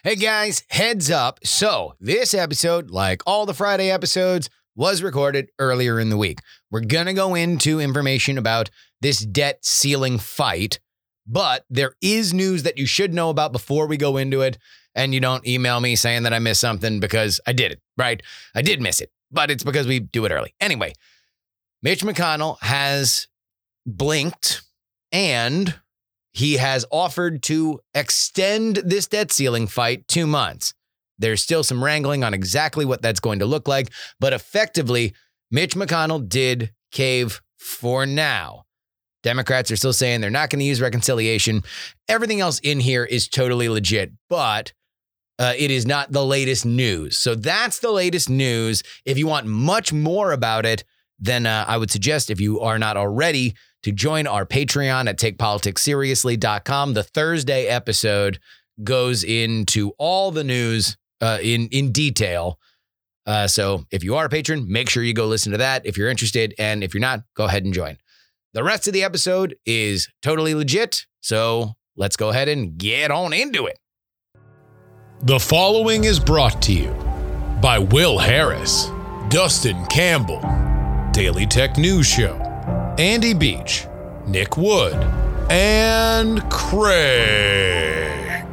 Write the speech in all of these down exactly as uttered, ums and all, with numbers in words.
Hey guys, heads up. So this episode, like all the Friday episodes, was recorded earlier in the week. We're going to go into information about this debt ceiling fight, but there is news that you should know about before we go into it, and you don't email me saying that I missed something because I did it, right? I did miss it, but it's because we do it early. Anyway, Mitch McConnell has blinked and he has offered to extend this debt ceiling fight two months. There's still some wrangling on exactly what that's going to look like, but effectively, Mitch McConnell did cave for now. Democrats are still saying they're not going to use reconciliation. Everything else in here is totally legit, but uh, it is not the latest news. So that's the latest news. If you want much more about it, then uh, I would suggest, if you are not already, to join our Patreon at take politics seriously dot com. The Thursday episode goes into all the news uh, in, in detail. Uh, so if you are a patron, make sure you go listen to that if you're interested. And if you're not, go ahead and join. The rest of the episode is totally legit. So let's go ahead and get on into it. The following is brought to you by Will Harris, Dustin Campbell, Daily Tech News Show, Andy Beach, Nick Wood, and Craig.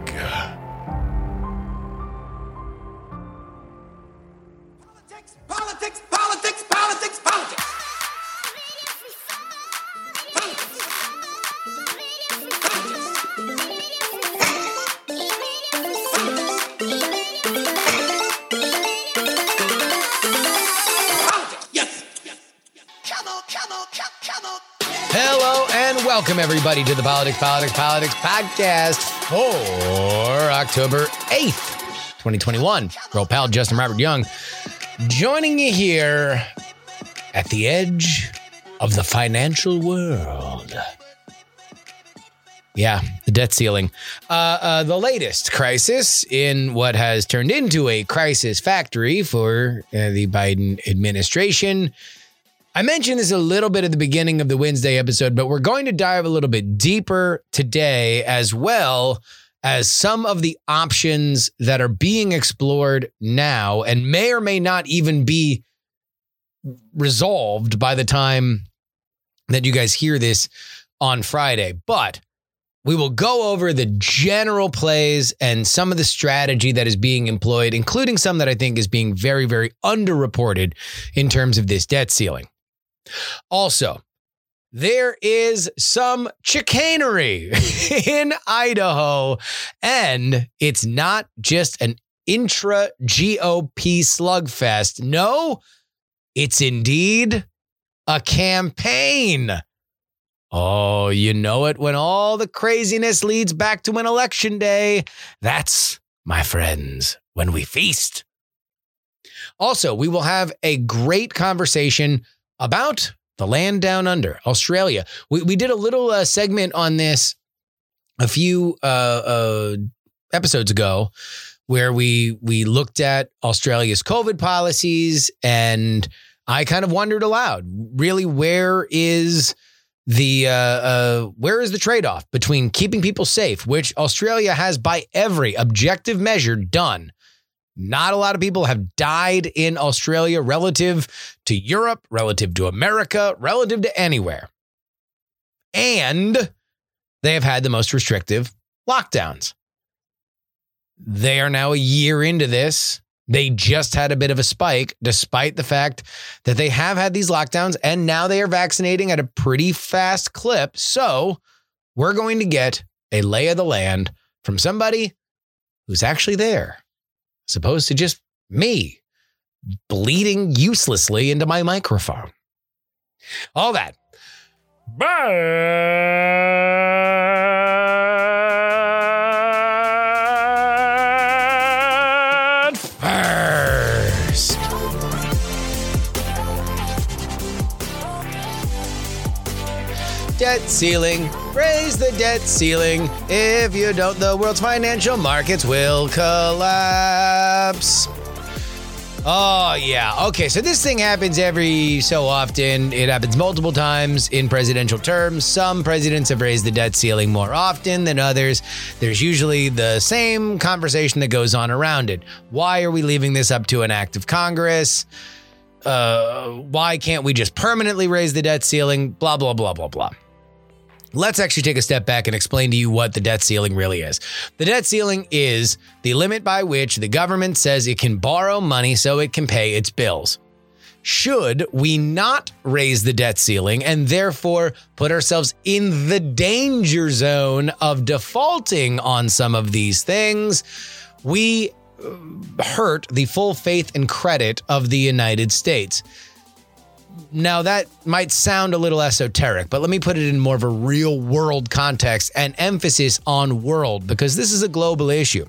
Politics, politics, politics, politics, politics. Hello and welcome everybody to the Politics, Politics, Politics podcast for October eighth, twenty twenty-one. Your old pal, Justin Robert Young, joining you here at the edge of the financial world. Yeah, the debt ceiling. Uh, uh, the latest crisis in what has turned into a crisis factory for uh, the Biden administration. I mentioned this a little bit at the beginning of the Wednesday episode, but we're going to dive a little bit deeper today, as well as some of the options that are being explored now and may or may not even be resolved by the time that you guys hear this on Friday. But we will go over the general plays and some of the strategy that is being employed, including some that I think is being very, very underreported in terms of this debt ceiling. Also, there is some chicanery in Idaho, and it's not just an intra-G O P slugfest. No, it's indeed a campaign. Oh, you know it when all the craziness leads back to an election day. That's, my friends, when we feast. Also, we will have a great conversation about the land down under, Australia. We we did a little uh, segment on this a few uh, uh, episodes ago, where we we looked at Australia's COVID policies, and I kind of wondered aloud, really, where is the uh, uh, where is the trade-off between keeping people safe, which Australia has by every objective measure done. Not a lot of people have died in Australia relative to Europe, relative to America, relative to anywhere. And they have had the most restrictive lockdowns. They are now a year into this. They just had a bit of a spike, despite the fact that they have had these lockdowns, and now they are vaccinating at a pretty fast clip. So we're going to get a lay of the land from somebody who's actually there, as opposed to just me bleeding uselessly into my microphone. All that. But first, debt ceiling. Raise the debt ceiling. If you don't, the world's financial markets will collapse. Oh, yeah. Okay, so this thing happens every so often. It happens multiple times in presidential terms. Some presidents have raised the debt ceiling more often than others. There's usually the same conversation that goes on around it. Why are we leaving this up to an act of Congress? Uh, why can't we just permanently raise the debt ceiling? Blah, blah, blah, blah, blah. Let's actually take a step back and explain to you what the debt ceiling really is. The debt ceiling is the limit by which the government says it can borrow money so it can pay its bills. Should we not raise the debt ceiling and therefore put ourselves in the danger zone of defaulting on some of these things, we hurt the full faith and credit of the United States. Now, that might sound a little esoteric, but let me put it in more of a real world context and emphasis on world, because this is a global issue.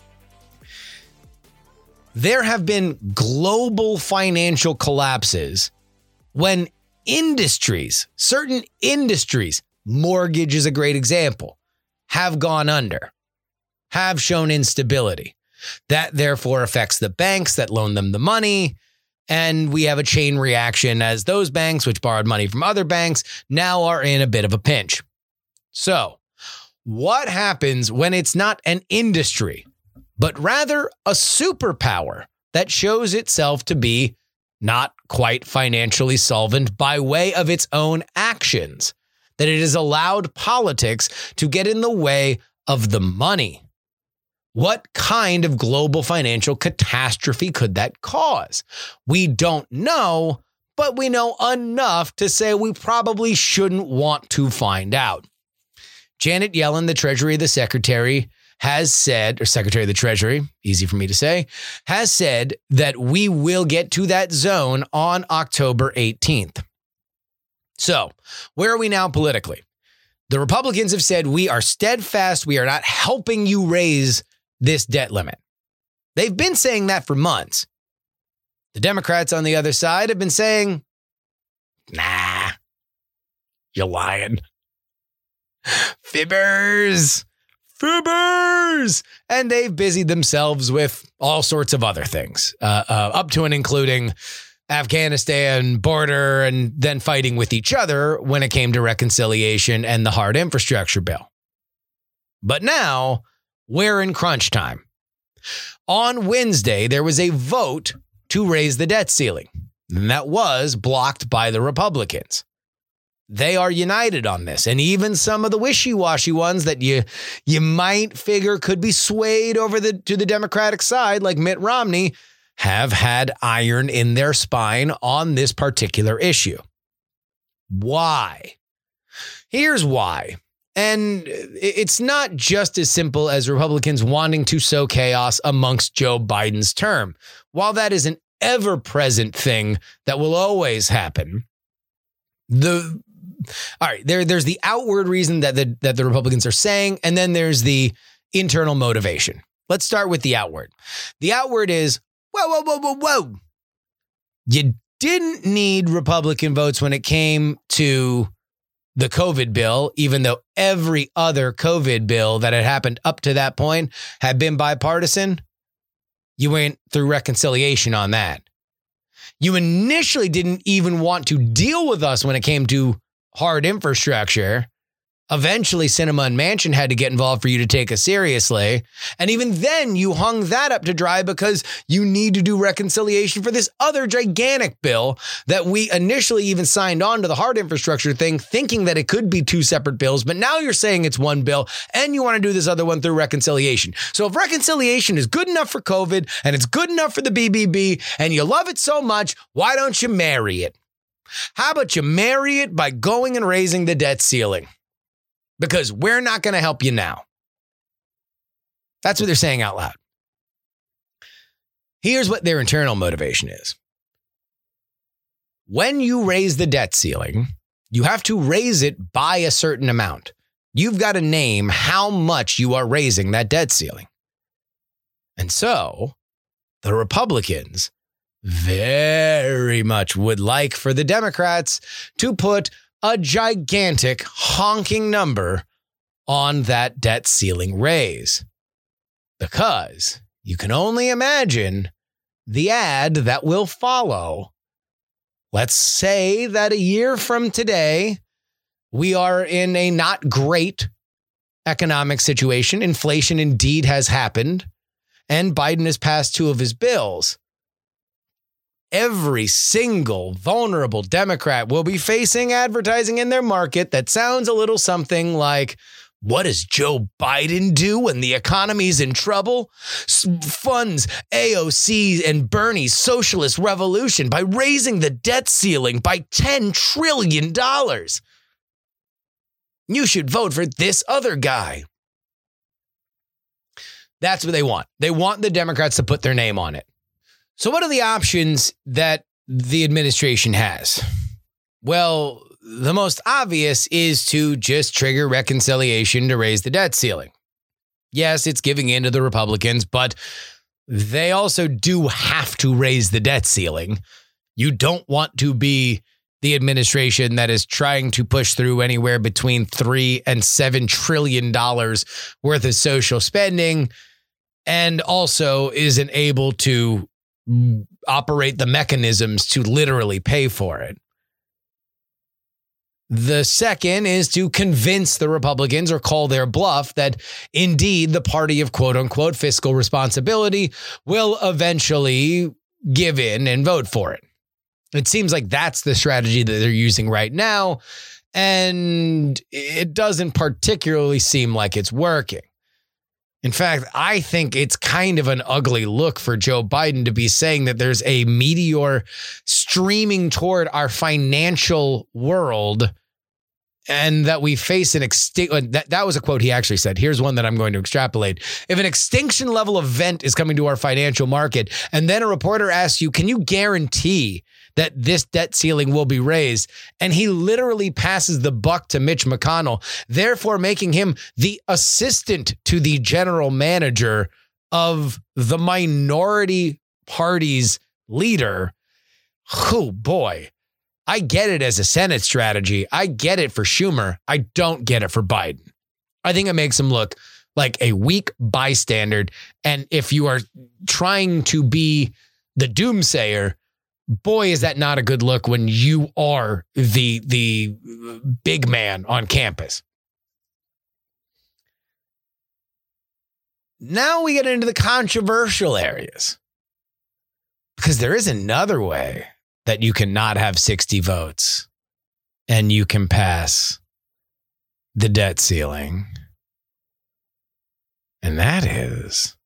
There have been global financial collapses when industries, certain industries, mortgage is a great example, have gone under, have shown instability. That therefore affects the banks that loan them the money. And we have a chain reaction as those banks, which borrowed money from other banks, now are in a bit of a pinch. So, what happens when it's not an industry, but rather a superpower that shows itself to be not quite financially solvent by way of its own actions? That it has allowed politics to get in the way of the money? What kind of global financial catastrophe could that cause? We don't know, but we know enough to say we probably shouldn't want to find out. Janet Yellen, the Treasury the Secretary, has said, or Secretary of the Treasury, easy for me to say, has said that we will get to that zone on October eighteenth. So, where are we now politically? The Republicans have said we are steadfast. We are not helping you raise this debt limit. They've been saying that for months. The Democrats on the other side have been saying, nah, you're lying. Fibbers, fibbers. And they've busied themselves with all sorts of other things, uh, uh, up to and including Afghanistan border and then fighting with each other when it came to reconciliation and the hard infrastructure bill. But now, we're in crunch time. On Wednesday, there was a vote to raise the debt ceiling, and that was blocked by the Republicans. They are united on this, and even some of the wishy-washy ones that you you might figure could be swayed over the to the Democratic side, like Mitt Romney, have had iron in their spine on this particular issue. Why? Here's why. And it's not just as simple as Republicans wanting to sow chaos amongst Joe Biden's term. While that is an ever-present thing that will always happen, the all right, there, there's the outward reason that the that the Republicans are saying, and then there's the internal motivation. Let's start with the outward. The outward is, whoa, whoa, whoa, whoa, whoa. You didn't need Republican votes when it came to the COVID bill, even though every other COVID bill that had happened up to that point had been bipartisan. You went through reconciliation on that. You initially didn't even want to deal with us when it came to hard infrastructure. Eventually, Sinema and Manchin had to get involved for you to take us seriously. And even then, you hung that up to dry because you need to do reconciliation for this other gigantic bill that we initially even signed on to the hard infrastructure thing, thinking that it could be two separate bills. But now you're saying it's one bill and you want to do this other one through reconciliation. So if reconciliation is good enough for COVID and it's good enough for the B B B and you love it so much, why don't you marry it? How about you marry it by going and raising the debt ceiling? Because we're not going to help you now. That's what they're saying out loud. Here's what their internal motivation is. When you raise the debt ceiling, you have to raise it by a certain amount. You've got to name how much you are raising that debt ceiling. And so the Republicans very much would like for the Democrats to put a gigantic honking number on that debt ceiling raise. Because you can only imagine the ad that will follow. Let's say that a year from today, we are in a not great economic situation. Inflation indeed has happened, and Biden has passed two of his bills. Every single vulnerable Democrat will be facing advertising in their market that sounds a little something like, what does Joe Biden do when the economy's in trouble? S- funds A O C and Bernie's socialist revolution by raising the debt ceiling by ten trillion dollars. You should vote for this other guy. That's what they want. They want the Democrats to put their name on it. So what are the options that the administration has? Well, the most obvious is to just trigger reconciliation to raise the debt ceiling. Yes, it's giving in to the Republicans, but they also do have to raise the debt ceiling. You don't want to be the administration that is trying to push through anywhere between three and seven trillion dollars worth of social spending, and also isn't able to operate the mechanisms to literally pay for it. The second is to convince the Republicans or call their bluff that indeed the party of quote unquote fiscal responsibility will eventually give in and vote for it. It seems like that's the strategy that they're using right now, and it doesn't particularly seem like it's working. In fact, I think it's kind of an ugly look for Joe Biden to be saying that there's a meteor streaming toward our financial world and that we face an extinction. That, that was a quote he actually said. Here's one that I'm going to extrapolate. If an extinction level event is coming to our financial market, and then a reporter asks you, can you guarantee that this debt ceiling will be raised? And he literally passes the buck to Mitch McConnell, therefore making him the assistant to the general manager of the minority party's leader. Oh boy, I get it as a Senate strategy. I get it for Schumer. I don't get it for Biden. I think it makes him look like a weak bystander. And if you are trying to be the doomsayer, boy, is that not a good look when you are the, the big man on campus. Now we get into the controversial areas, because there is another way that you cannot have sixty votes and you can pass the debt ceiling. And that is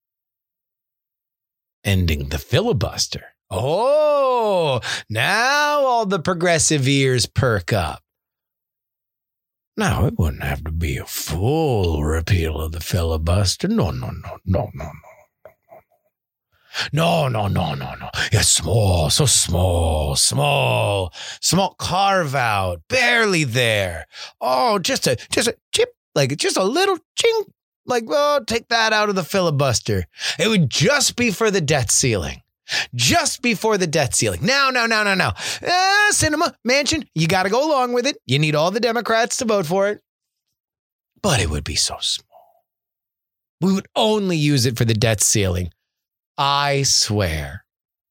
ending the filibuster. Oh, now all the progressive ears perk up. No, it wouldn't have to be a full repeal of the filibuster. No, no, no, no, no, no. No, no, no, no, no. Yeah, small, so small, small, small carve out, barely there. Oh, just a, just a chip, like just a little chink, like, oh, take that out of the filibuster. It would just be for the debt ceiling. Just before the debt ceiling. No, no, no, no, no. Uh, Cinema, Manchin, you got to go along with it. You need all the Democrats to vote for it. But it would be so small. We would only use it for the debt ceiling. I swear.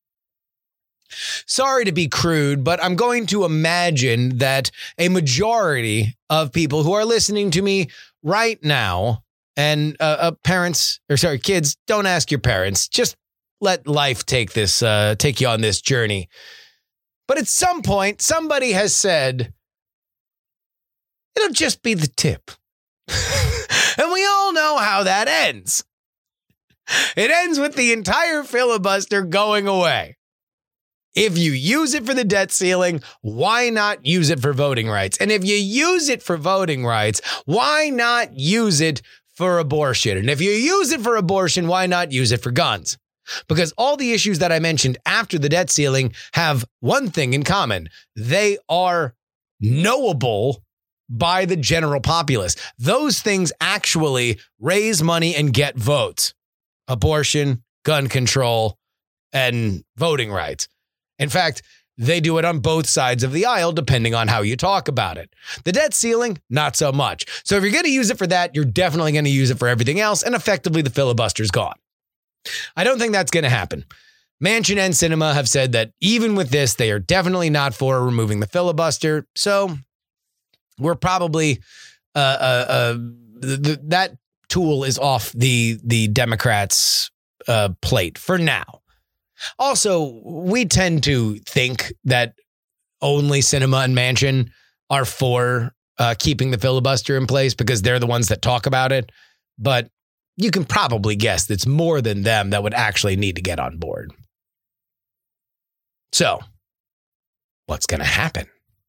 Sorry to be crude, but I'm going to imagine that a majority of people who are listening to me right now, and uh, uh, parents, or sorry, kids, don't ask your parents. Just let life take this, uh, take you on this journey. But at some point, somebody has said, it'll just be the tip. And we all know how that ends. It ends with the entire filibuster going away. If you use it for the debt ceiling, why not use it for voting rights? And if you use it for voting rights, why not use it for abortion? And if you use it for abortion, why not use it for guns? Because all the issues that I mentioned after the debt ceiling have one thing in common. They are knowable by the general populace. Those things actually raise money and get votes. Abortion, gun control, and voting rights. In fact, they do it on both sides of the aisle, depending on how you talk about it. The debt ceiling, not so much. So if you're going to use it for that, you're definitely going to use it for everything else, and effectively the filibuster's gone. I don't think that's going to happen. Manchin and Sinema have said that even with this, they are definitely not for removing the filibuster. So we're probably uh, uh, uh, th- th- that tool is off the the Democrats' uh, plate for now. Also, we tend to think that only Sinema and Manchin are for uh, keeping the filibuster in place because they're the ones that talk about it. But you can probably guess that it's more than them that would actually need to get on board. So, what's going to happen?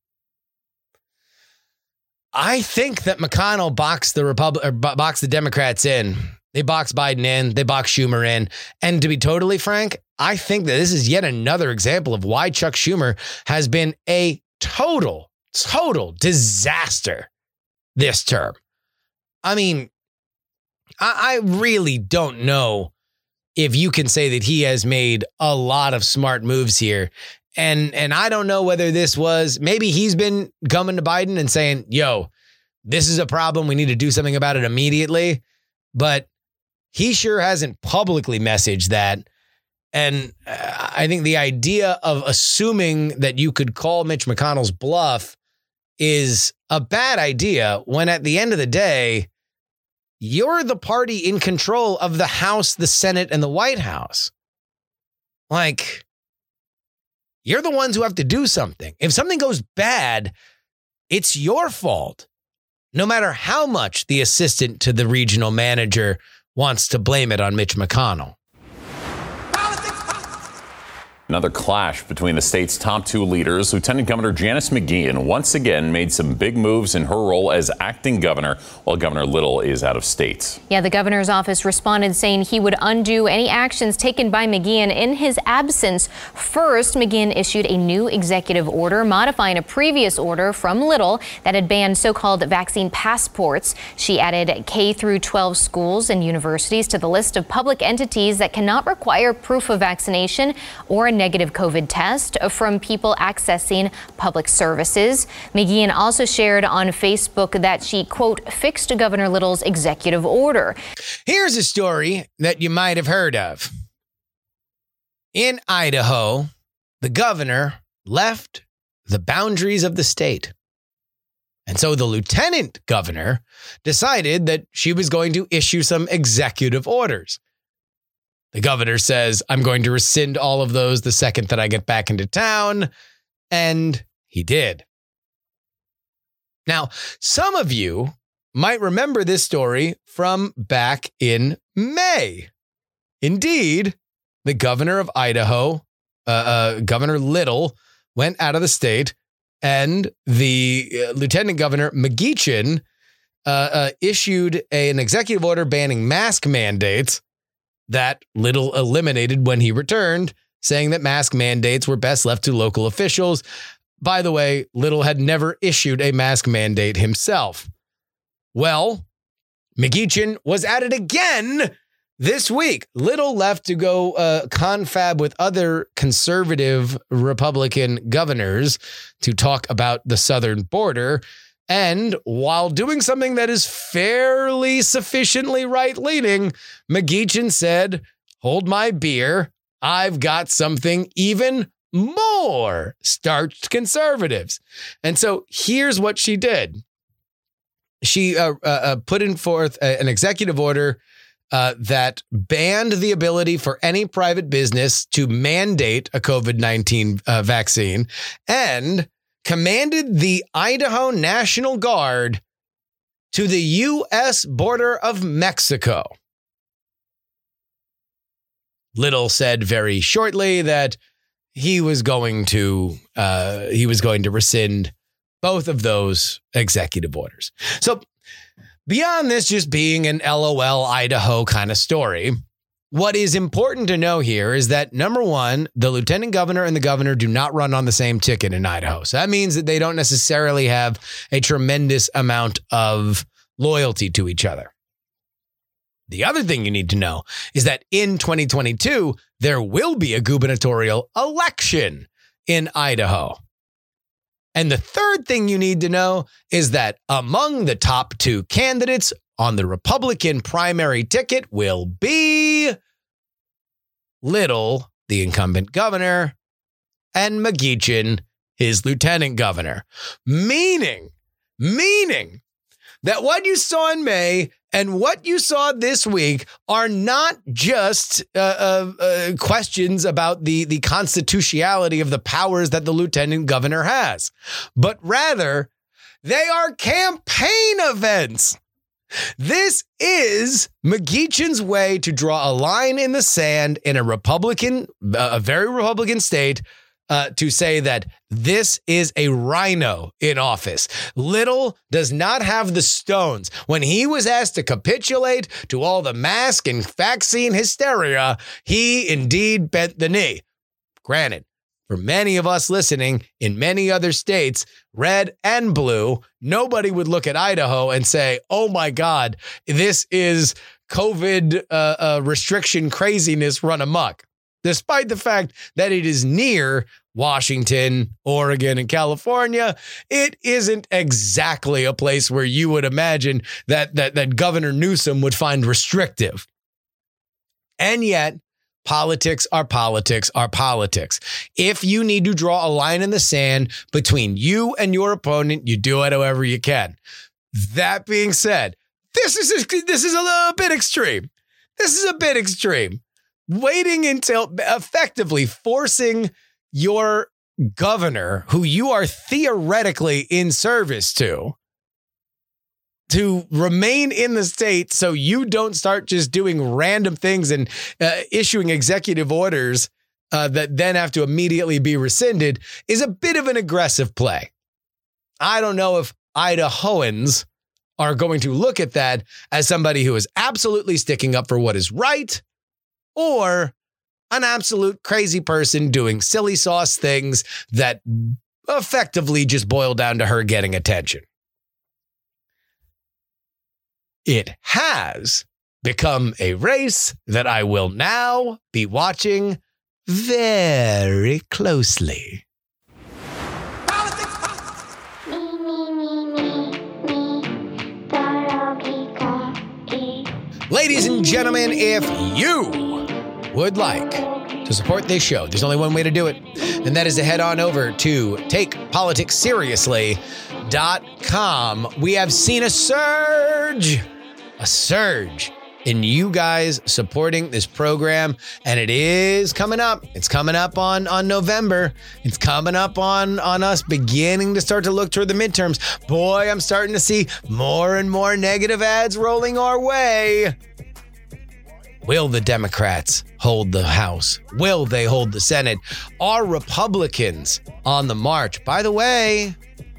I think that McConnell boxed the Republic or boxed the Democrats in. They boxed Biden in. They boxed Schumer in. And to be totally frank, I think that this is yet another example of why Chuck Schumer has been a total, total disaster this term. I mean, I, I really don't know if you can say that he has made a lot of smart moves here. And and I don't know whether this was, maybe he's been coming to Biden and saying, yo, this is a problem. We need to do something about it immediately. But he sure hasn't publicly messaged that. And uh, I think the idea of assuming that you could call Mitch McConnell's bluff is a bad idea when at the end of the day, you're the party in control of the House, the Senate, and the White House. Like, you're the ones who have to do something. If something goes bad, it's your fault. No matter how much the assistant to the regional manager wants to blame it on Mitch McConnell. Another clash between the state's top two leaders. Lieutenant Governor Janice McGeachin once again made some big moves in her role as acting governor, while Governor Little is out of state. Yeah, the governor's office responded saying he would undo any actions taken by McGeachin in his absence. First, McGeachin issued a new executive order modifying a previous order from Little that had banned so-called vaccine passports. She added K through twelve schools and universities to the list of public entities that cannot require proof of vaccination or a negative COVID test from people accessing public services. McGeachin also shared on Facebook that she, quote, fixed Governor Little's executive order. Here's a story that you might have heard of. In Idaho, the governor left the boundaries of the state. And so the lieutenant governor decided that she was going to issue some executive orders. The governor says, I'm going to rescind all of those the second that I get back into town. And he did. Now, some of you might remember this story from back in May. Indeed, the governor of Idaho, uh, uh, Governor Little, went out of the state, and the uh, Lieutenant Governor McGeachin uh, uh, issued a, an executive order banning mask mandates that Little eliminated when he returned, saying that mask mandates were best left to local officials. By the way, Little had never issued a mask mandate himself. Well, McGeachin was at it again this week. Little left to go uh, confab with other conservative Republican governors to talk about the southern border. And while doing something that is fairly sufficiently right-leaning, McGeachin said, hold my beer, I've got something even more starched conservatives. And so here's what she did. She uh, uh, put in forth a, an executive order uh, that banned the ability for any private business to mandate a COVID nineteen uh, vaccine and commanded the Idaho National Guard to the U S border of Mexico. Little said very shortly that he was going to uh, he was going to rescind both of those executive orders. So beyond this just being an LOL Idaho kind of story, what is important to know here is that, number one, the lieutenant governor and the governor do not run on the same ticket in Idaho. So that means that they don't necessarily have a tremendous amount of loyalty to each other. The other thing you need to know is that in twenty twenty-two, there will be a gubernatorial election in Idaho. And the third thing you need to know is that among the top two candidates on the Republican primary ticket will be Little, the incumbent governor, and McGeachin, his lieutenant governor. Meaning, meaning that what you saw in May and what you saw this week are not just uh, uh, uh, questions about the, the constitutionality of the powers that the lieutenant governor has, but rather they are campaign events. This is McGeachin's way to draw a line in the sand in a Republican, uh, a very Republican state, Uh, to say that this is a rhino in office. Little does not have the stones. When he was asked to capitulate to all the mask and vaccine hysteria, he indeed bent the knee. Granted, for many of us listening in many other states, red and blue, nobody would look at Idaho and say, oh my God, this is COVID uh, uh, restriction craziness run amok. Despite the fact that it is near Washington, Oregon, and California, it isn't exactly a place where you would imagine that, that, that Governor Newsom would find restrictive. And yet, politics are politics are politics. If you need to draw a line in the sand between you and your opponent, you do it however you can. That being said, this is a, this is a little bit extreme. This is a bit extreme. Waiting until effectively forcing your governor, who you are theoretically in service to, to remain in the state so you don't start just doing random things and uh, issuing executive orders uh, that then have to immediately be rescinded, is a bit of an aggressive play. I don't know if Idahoans are going to look at that as somebody who is absolutely sticking up for what is right, or an absolute crazy person doing silly sauce things that effectively just boil down to her getting attention. It has become a race that I will now be watching very closely. Politics, politics. Ladies and gentlemen, if you would like to support this show, there's only one way to do it, and that is to head on over to take politics seriously dot com. We have seen a surge, a surge in you guys supporting this program, and it is coming up. It's coming up on, on November. It's coming up on, on us beginning to start to look toward the midterms. Boy, I'm starting to see more and more negative ads rolling our way. Will the Democrats hold the House? Will they hold the Senate? Are Republicans on the march? By the way,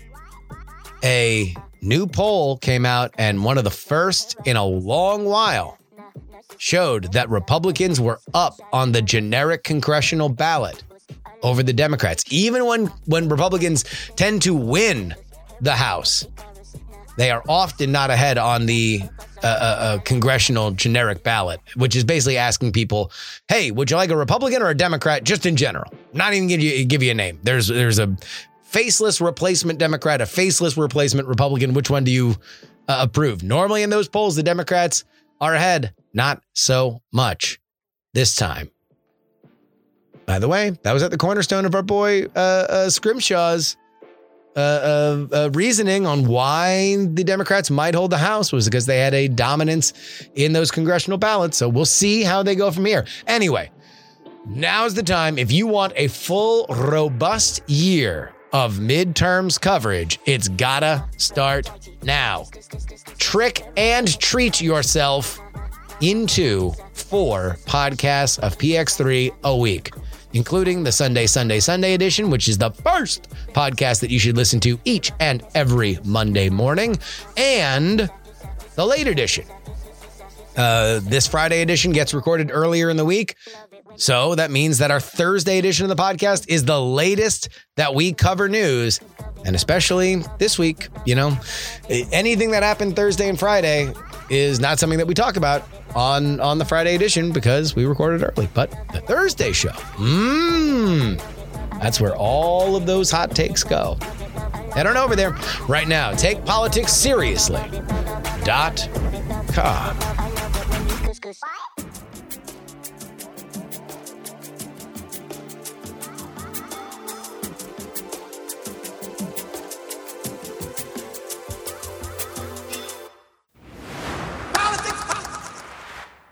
a new poll came out, and one of the first in a long while showed that Republicans were up on the generic congressional ballot over the Democrats. Even when, when Republicans tend to win the House, they are often not ahead on the uh, uh, congressional generic ballot, which is basically asking people, hey, would you like a Republican or a Democrat just in general? Not even give you give you a name. There's there's a faceless replacement Democrat, a faceless replacement Republican. Which one do you uh, approve? Normally in those polls, the Democrats are ahead. Not so much this time. By the way, that was at the cornerstone of our boy uh, uh, Scrimshaw's uh, uh, uh, reasoning on why the Democrats might hold the House was because they had a dominance in those congressional ballots. So we'll see how they go from here. Anyway, now's the time. If you want a full, robust year of midterms coverage, it's gotta start now. Trick and treat yourself into four podcasts of P X three a week, including the Sunday, Sunday, Sunday edition, which is the first podcast that you should listen to each and every Monday morning, and the late edition. Uh, this Friday edition gets recorded earlier in the week, so that means that our Thursday edition of the podcast is the latest that we cover news, and especially this week, you know, anything that happened Thursday and Friday is not something that we talk about on, on the Friday edition because we recorded early. But the Thursday show, mmm, that's where all of those hot takes go. Head on over there right now. Take politics seriously dot com.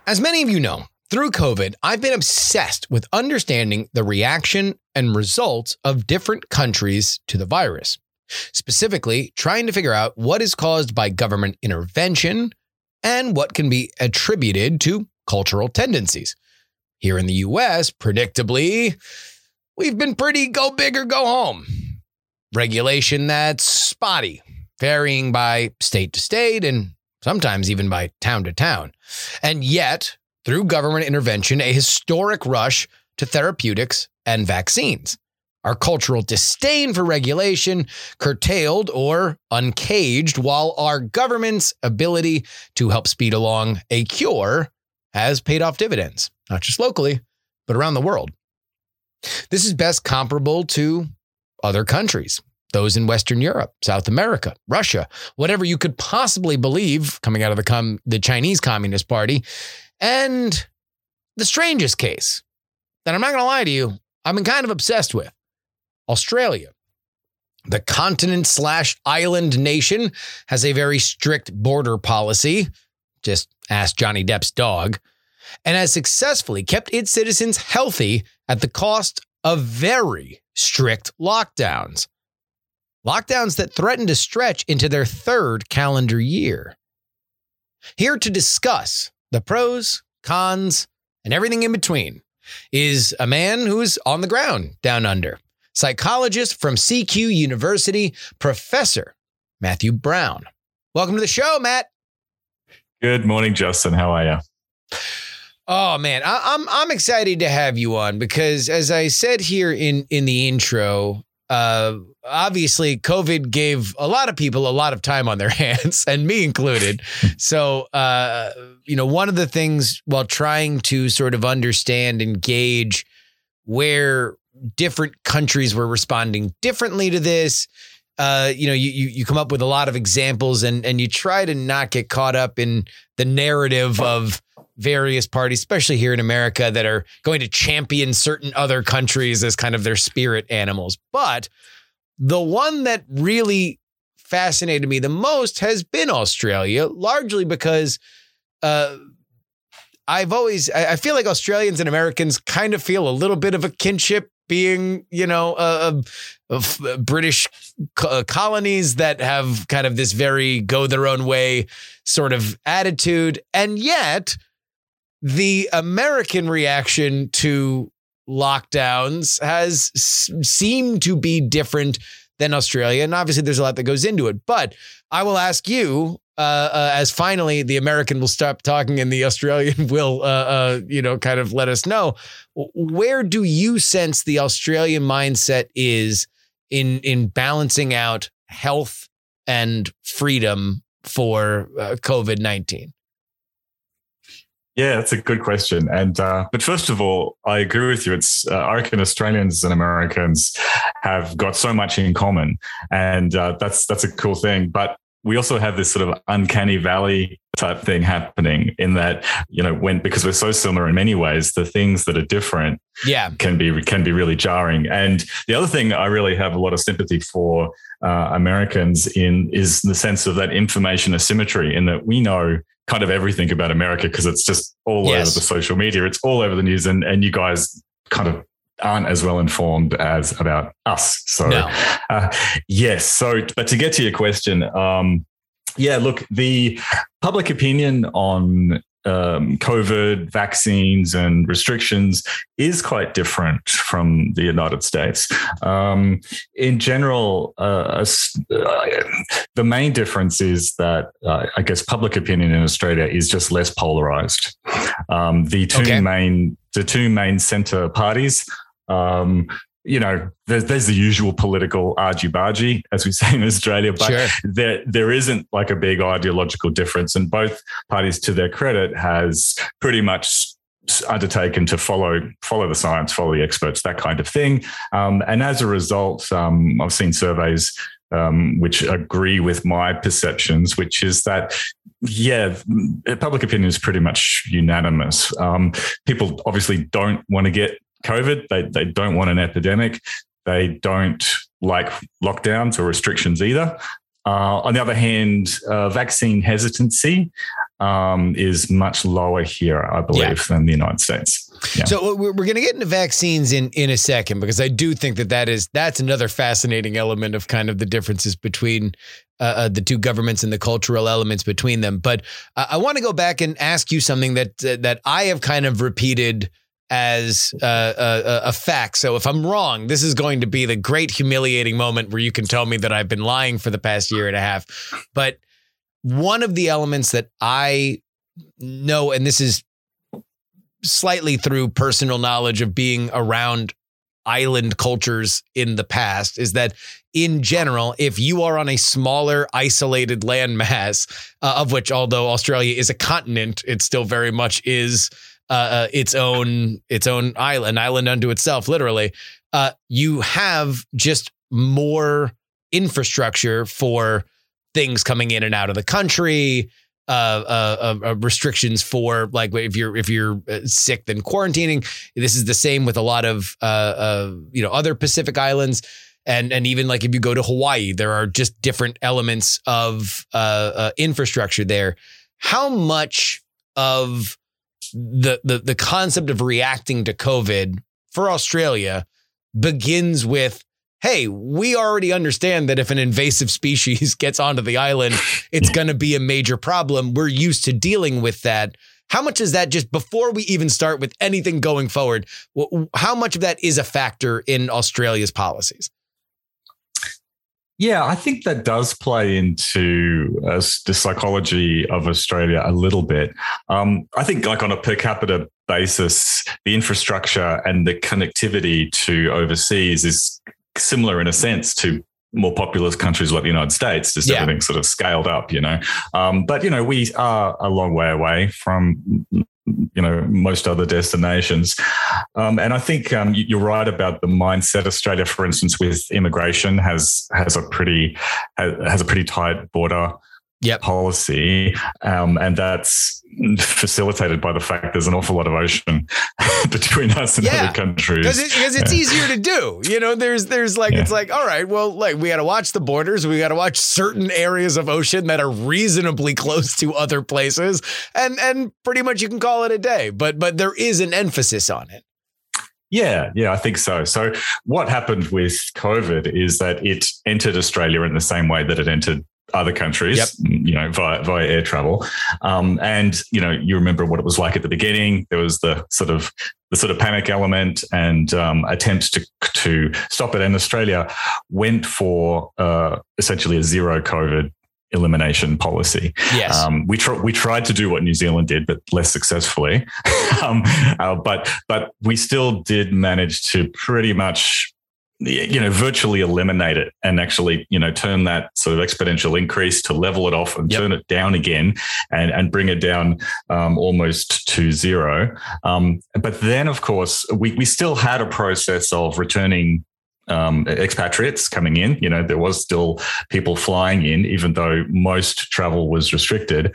As many of you know, through COVID, I've been obsessed with understanding the reaction and results of different countries to the virus. Specifically, trying to figure out what is caused by government intervention and what can be attributed to cultural tendencies. Here in the U S, predictably, we've been pretty go big or go home. Regulation that's spotty, varying by state to state and sometimes even by town to town. And yet, through government intervention, a historic rush to therapeutics and vaccines. Our cultural disdain for regulation curtailed or uncaged, while our government's ability to help speed along a cure has paid off dividends, not just locally, but around the world. This is best comparable to other countries, those in Western Europe, South America, Russia, whatever you could possibly believe coming out of the, com- the Chinese Communist Party. And the strangest case that I'm not going to lie to you, I've been kind of obsessed with. Australia. The continent slash island nation has a very strict border policy. Just ask Johnny Depp's dog. And has successfully kept its citizens healthy at the cost of very strict lockdowns. Lockdowns that threaten to stretch into their third calendar year. Here to discuss the pros, cons, and everything in between is a man who's on the ground down under. Psychologist from C Q University, Professor Matthew Brown. Welcome to the show, Matt. Good morning, Justin. How are you? Oh, man, I, I'm I'm excited to have you on because, as I said here in, in the intro, uh, obviously COVID gave a lot of people a lot of time on their hands, and me included. So, uh, you know, one of the things while trying to sort of understand and gauge where different countries were responding differently to this, uh, you know, you, you you come up with a lot of examples and and you try to not get caught up in the narrative of various parties, especially here in America, that are going to champion certain other countries as kind of their spirit animals. But the one that really fascinated me the most has been Australia, largely because uh, I've always, I feel like Australians and Americans kind of feel a little bit of a kinship, being, you know, uh, uh, British co- colonies that have kind of this very go their own way sort of attitude. And yet the American reaction to lockdowns has s- seemed to be different than Australia. And obviously there's a lot that goes into it. But I will ask you, uh, uh, as finally the American will stop talking and the Australian will, uh, uh, you know, kind of let us know, where do you sense the Australian mindset is in in balancing out health and freedom for uh, COVID nineteen? Yeah, that's a good question. And uh, but first of all, I agree with you. It's uh, I reckon Australians and Americans have got so much in common, and uh, that's that's a cool thing. But we also have this sort of uncanny valley type thing happening in that, you know, when because we're so similar in many ways, the things that are different yeah. can be can be really jarring. And the other thing I really have a lot of sympathy for uh, Americans in is the sense of that information asymmetry, in that we know kind of everything about America because it's just all yes. over the social media. It's all over the news, and, and you guys kind of aren't as well informed as about us. So, no. uh, yes. So, but to get to your question, um, yeah, look, the public opinion on um, COVID vaccines and restrictions is quite different from the United States. Um, in general, uh, uh, the main difference is that uh, I guess public opinion in Australia is just less polarized. Um, the two okay. main, the two main centre parties. Um, you know, there's, there's the usual political argy-bargy, as we say in Australia, but sure. there there isn't like a big ideological difference. And both parties, to their credit, has pretty much undertaken to follow follow the science, follow the experts, that kind of thing. Um, and as a result, um, I've seen surveys um, which agree with my perceptions, which is that, yeah, public opinion is pretty much unanimous. Um, people obviously don't want to get COVID. They they don't want an epidemic. They don't like lockdowns or restrictions either. Uh, on the other hand, uh, vaccine hesitancy um, is much lower here, I believe, yeah. than the United States. Yeah. So we're, we're going to get into vaccines in, in a second, because I do think that, that is that's another fascinating element of kind of the differences between uh, uh, the two governments and the cultural elements between them. But uh, I want to go back and ask you something that uh, that I have kind of repeated as uh, a, a fact. So if I'm wrong, this is going to be the great humiliating moment where you can tell me that I've been lying for the past year and a half. But one of the elements that I know, and this is slightly through personal knowledge of being around island cultures in the past, is that in general, if you are on a smaller, isolated landmass, uh, of which, although Australia is a continent, it still very much is uh, uh, its own its own island, island unto itself, literally, uh, you have just more infrastructure for things coming in and out of the country. Uh, uh, uh, restrictions for, like, if you're if you're sick, then quarantining. This is the same with a lot of uh, uh, you know other Pacific islands, and and even like if you go to Hawaii, there are just different elements of uh, uh, infrastructure there. How much of the the the concept of reacting to COVID for Australia begins with, hey, we already understand that if an invasive species gets onto the island, it's going to be a major problem. We're used to dealing with that. How much is that, just before we even start with anything going forward, how much of that is a factor in Australia's policies? Yeah, I think that does play into uh, the psychology of Australia a little bit. Um, I think, like, on a per capita basis, the infrastructure and the connectivity to overseas is similar in a sense to more populous countries like the United States, just yeah. everything sort of scaled up, you know. Um, but, you know, we are a long way away from, you know, most other destinations. Um, and I think um, you're right about the mindset. Australia, for instance, with immigration has has a pretty has a pretty tight border yep. policy, um, and that's facilitated by the fact there's an awful lot of ocean between us and yeah, other countries. Because it, it's yeah. easier to do. You know, there's there's like, yeah. it's like, all right, well, like, we got to watch the borders. We got to watch certain areas of ocean that are reasonably close to other places. And and pretty much you can call it a day. But but there is an emphasis on it. Yeah, yeah, I think so. So what happened with COVID is that it entered Australia in the same way that it entered other countries, yep. you know, via, via air travel. Um, and, you know, you remember what it was like at the beginning. There was the sort of the sort of panic element and um, attempts to to stop it. And Australia went for uh, essentially a zero COVID elimination policy. Yes. Um, we tr- we tried to do what New Zealand did, but less successfully. um, uh, but but we still did manage to pretty much, you know, virtually eliminate it and actually, you know, turn that sort of exponential increase to level it off and yep. turn it down again and, and bring it down um, almost to zero. Um, but then, of course, we, we still had a process of returning Um, expatriates coming in. You know, there was still people flying in, even though most travel was restricted.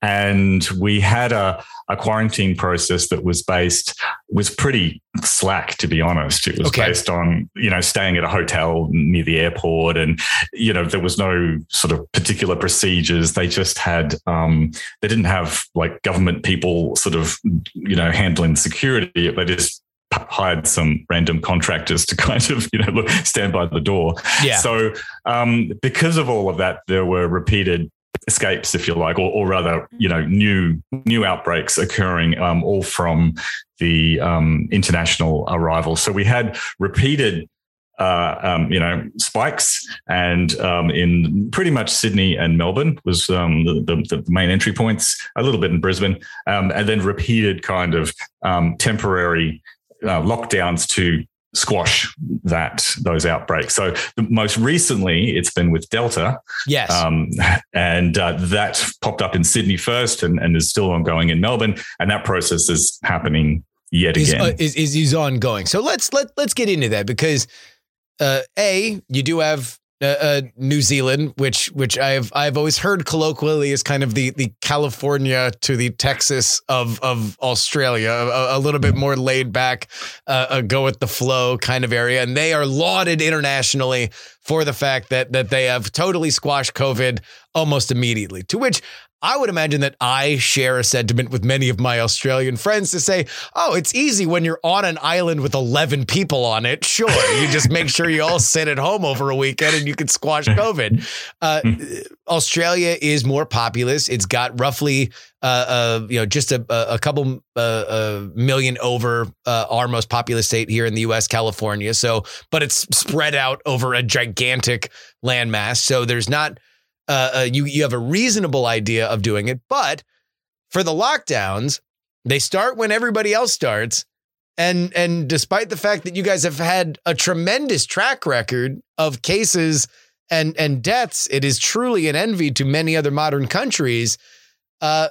And we had a, a quarantine process that was based, was pretty slack, to be honest. It was okay. based on, you know, staying at a hotel near the airport. And, you know, there was no sort of particular procedures. They just had, um, they didn't have like government people sort of, you know, handling security. They just hired some random contractors to kind of, you know, look, stand by the door. Yeah. So um, because of all of that, there were repeated escapes, if you like, or, or rather, you know, new new outbreaks occurring, um, all from the um, international arrivals. So we had repeated, uh, um, you know, spikes, and um, in pretty much Sydney and Melbourne was um, the, the, the main entry points, a little bit in Brisbane, um, and then repeated kind of um, temporary Uh, lockdowns to squash that those outbreaks. So the, most recently, it's been with Delta. Yes, um, and uh, that popped up in Sydney first, and, and is still ongoing in Melbourne. And that process is happening yet is, again. Uh, is, is is ongoing. So let's let let's get into that, because uh, a you do have uh, uh, New Zealand, which which I've I've always heard colloquially is kind of the the California to the Texas of of Australia, a, a little bit more laid back, uh, a go with the flow kind of area, and they are lauded internationally for the fact that that they have totally squashed COVID almost immediately. To which I would imagine that I share a sentiment with many of my Australian friends to say, oh, it's easy when you're on an island with eleven people on it. Sure, you just make sure you all sit at home over a weekend and you can squash COVID. Uh, Australia is more populous. It's got roughly, uh, uh, you know, just a, a couple uh, a million over uh, our most populous state here in the U S, California. So, but it's spread out over a gigantic landmass. So there's not Uh, uh, you you have a reasonable idea of doing it, but for the lockdowns, they start when everybody else starts, and and despite the fact that you guys have had a tremendous track record of cases and and deaths, it is truly an envy to many other modern countries. Uh,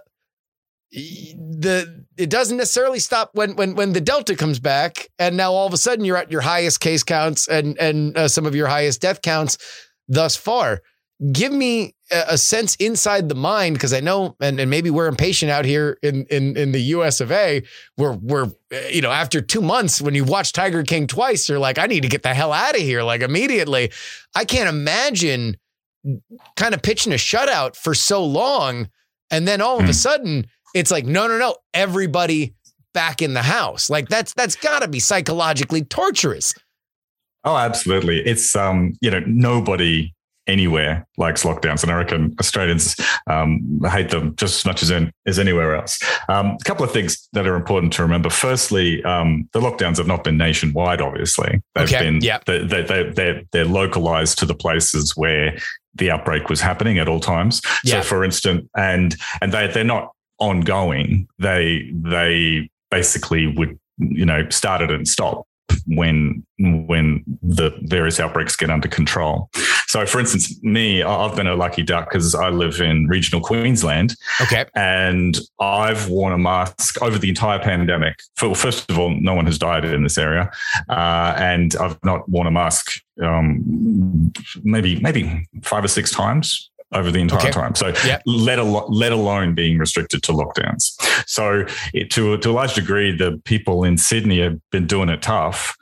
the it doesn't necessarily stop when when when the Delta comes back, and now all of a sudden you're at your highest case counts and and uh, some of your highest death counts thus far. Give me a sense inside the mind, because I know, and, and maybe we're impatient out here in, in, in the U S of A, where we're, you know, after two months, when you watch Tiger King twice, you're like, I need to get the hell out of here, like immediately. I can't imagine kind of pitching a shutout for so long. And then all of a sudden it's like, no, no, no, everybody back in the house. Like that's, that's gotta be psychologically torturous. Oh, absolutely. It's, um, you know, nobody anywhere likes lockdowns, and I reckon Australians um, hate them just as much as, in, as anywhere else. Um, a couple of things that are important to remember. Firstly, um, the lockdowns have not been nationwide, obviously. They've okay. been, yeah. they, they, they, they're, they're localized to the places where the outbreak was happening at all times. Yeah. So for instance, and and they, they're not ongoing. They, they basically would, you know, started and stop when when the various outbreaks get under control. So, for instance, me, I've been a lucky duck because I live in regional Queensland. Okay. And I've worn a mask over the entire pandemic. First of all, no one has died in this area. Uh, and I've not worn a mask um, maybe maybe five or six times over the entire okay. time. So yep. let, al- let alone being restricted to lockdowns. So it, to, to a large degree, the people in Sydney have been doing it tough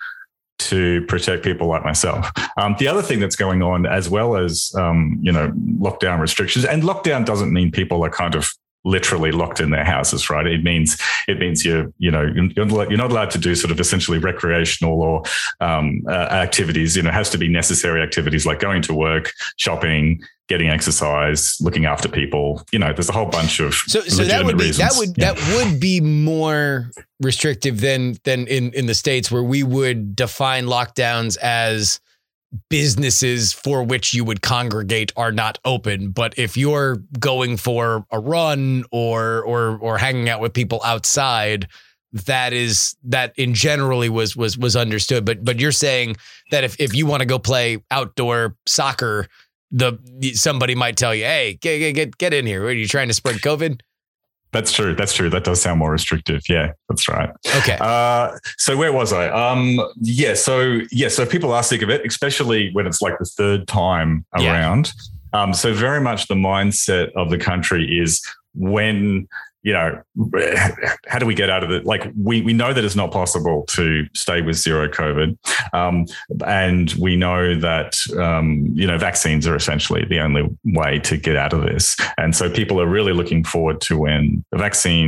to protect people like myself. Um, the other thing that's going on, as well as, um, you know, lockdown restrictions, and lockdown doesn't mean people are kind of literally locked in their houses, right? It means it means you're, you know, you're not allowed to do sort of essentially recreational or um, uh, activities. You know, it has to be necessary activities like going to work, shopping, getting exercise, looking after people. You know, there's a whole bunch of so. So that would be reasons. that would yeah. that would be more restrictive than than in in the States, where we would define lockdowns as businesses for which you would congregate are not open. But if you're going for a run or or or hanging out with people outside, that is that in generally was was was understood. But but you're saying that if if you want to go play outdoor soccer, the somebody might tell you, hey, get get get in here. Are you trying to spread COVID? That's true. That's true. That does sound more restrictive. Yeah, that's right. Okay. Uh, so where was I? Um, yeah. So yeah. So people are sick of it, especially when it's like the third time Yeah. around. Um, so very much the mindset of the country is when, you know, how do we get out of it? Like we we know that it's not possible to stay with zero COVID, um, and we know that um, you know vaccines are essentially the only way to get out of this. And so people are really looking forward to when the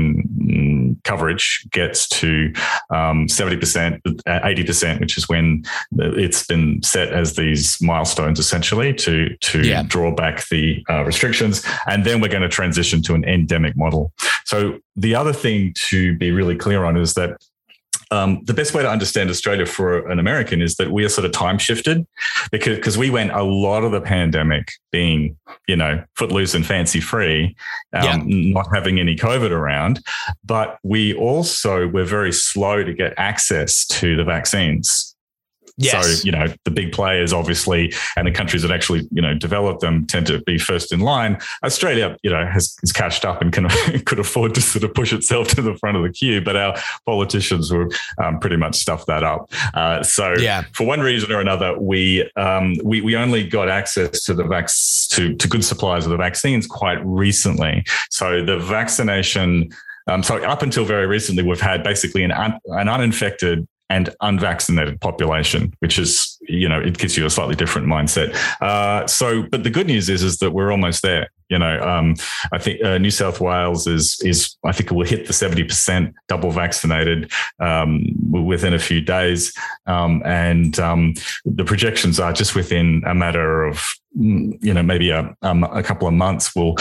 vaccine coverage gets to um, seventy percent, eighty percent, which is when it's been set as these milestones essentially to to yeah. draw back the uh, restrictions, and then we're going to transition to an endemic model. So the other thing to be really clear on is that um, the best way to understand Australia for an American is that we are sort of time shifted because because we went a lot of the pandemic being, you know, footloose and fancy free, um, yeah. not having any COVID around. But we also were very slow to get access to the vaccines. Yes. So, you know, the big players, obviously, and the countries that actually, you know, develop them tend to be first in line. Australia, you know, has, has cashed up and can could afford to sort of push itself to the front of the queue, but our politicians will um, pretty much stuff that up. Uh, so yeah. for one reason or another, we um, we we only got access to the vac- to, to good supplies of the vaccines quite recently. So the vaccination, um, so up until very recently, we've had basically an un, an uninfected and unvaccinated population, which is, you know, it gives you a slightly different mindset. Uh, so, but the good news is, is that we're almost there. You know, um, I think uh, New South Wales is, is I think it will hit the seventy percent double vaccinated um, within a few days. Um, and um, the projections are just within a matter of, you know, maybe a, um, a couple of months, we'll,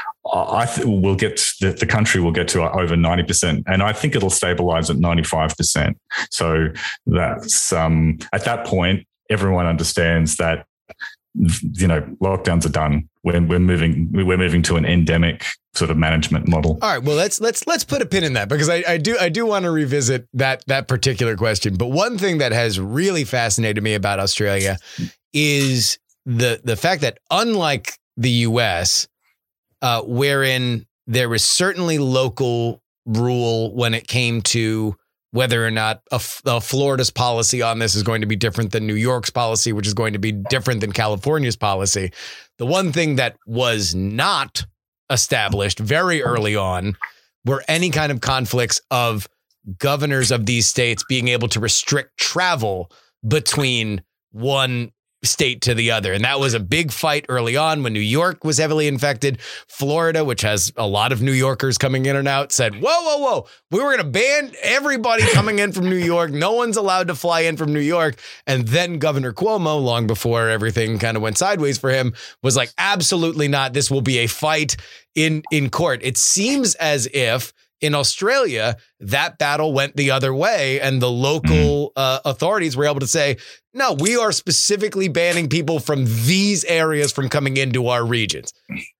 I th- we'll get the, the country will get to over ninety percent, and I think it'll stabilize at ninety-five percent. So that's um, at that point, everyone understands that, you know, lockdowns are done. We're, we're moving we're moving to an endemic sort of management model. All right, well let's let's let's put a pin in that, because I, I do I do want to revisit that that particular question. But one thing that has really fascinated me about Australia is the the fact that, unlike the U S, Uh, wherein there was certainly local rule when it came to whether or not a, a Florida's policy on this is going to be different than New York's policy, which is going to be different than California's policy. The one thing that was not established very early on were any kind of conflicts of governors of these states being able to restrict travel between one state to the other. And that was a big fight early on when New York was heavily infected. Florida, which has a lot of New Yorkers coming in and out, said, whoa, whoa, whoa, we were going to ban everybody coming in from New York. No one's allowed to fly in from New York. And then Governor Cuomo, long before everything kind of went sideways for him, was like, absolutely not. This will be a fight in, in court. It seems as if in Australia, that battle went the other way, and the local uh, authorities were able to say, no, we are specifically banning people from these areas from coming into our regions.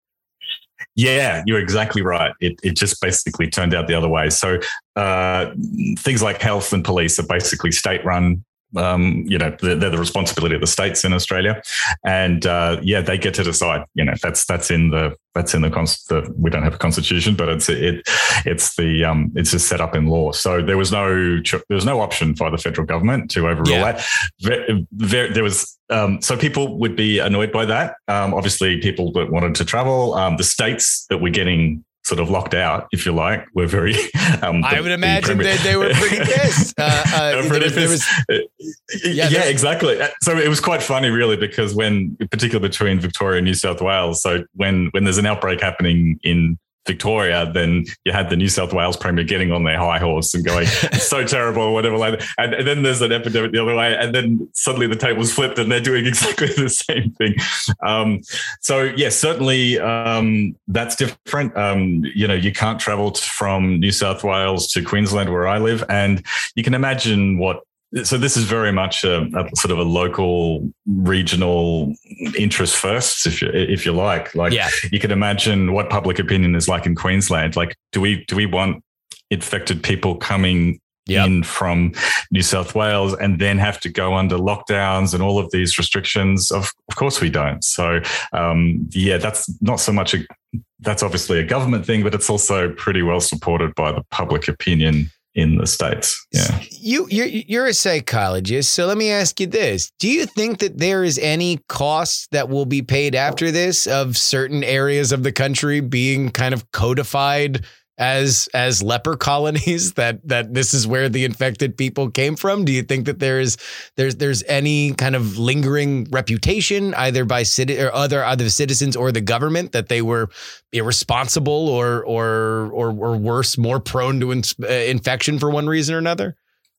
Yeah, you're exactly right. It it just basically turned out the other way. So uh, things like health and police are basically state-run. Um, you know, they're, they're the responsibility of the states in Australia, and uh, yeah, they get to decide. You know, that's that's in the that's in the, const- the we don't have a constitution, but it's it it's the um, it's just set up in law. So there was no there was no option for the federal government to overrule yeah. that. There, there, there was um, so people would be annoyed by that. Um, obviously, people that wanted to travel, um, the states that were getting sort of locked out, if you like, were very. Um, I would imagine that they were pretty pissed. Uh, uh, pretty there was, pissed. There was, yeah, yeah exactly. So it was quite funny, really, because when, particularly between Victoria and New South Wales, so when when there's an outbreak happening in Victoria, then you had the New South Wales Premier getting on their high horse and going, it's so terrible or whatever like that. And, and then there's an epidemic the other way, and then suddenly the table's flipped and they're doing exactly the same thing. Um, so yes, yeah, certainly um, that's different. Um, you know, you can't travel t- from New South Wales to Queensland where I live, and you can imagine what. So this is very much a, a sort of a local, regional interest first, if you if you like. Like yeah. you can imagine what public opinion is like in Queensland. Like, do we do we want infected people coming yep. in from New South Wales and then have to go under lockdowns and all of these restrictions? Of of course we don't. So um, yeah, that's not so much a that's obviously a government thing, but it's also pretty well supported by the public opinion in the States. Yeah. You, you're, you're a psychologist. So let me ask you this. Do you think that there is any cost that will be paid after this of certain areas of the country being kind of codified as as leper colonies, that that this is where the infected people came from? Do you think that there is there's there's any kind of lingering reputation either by citi- or other other citizens or the government that they were irresponsible or or or, or worse, more prone to in, uh, infection for one reason or another?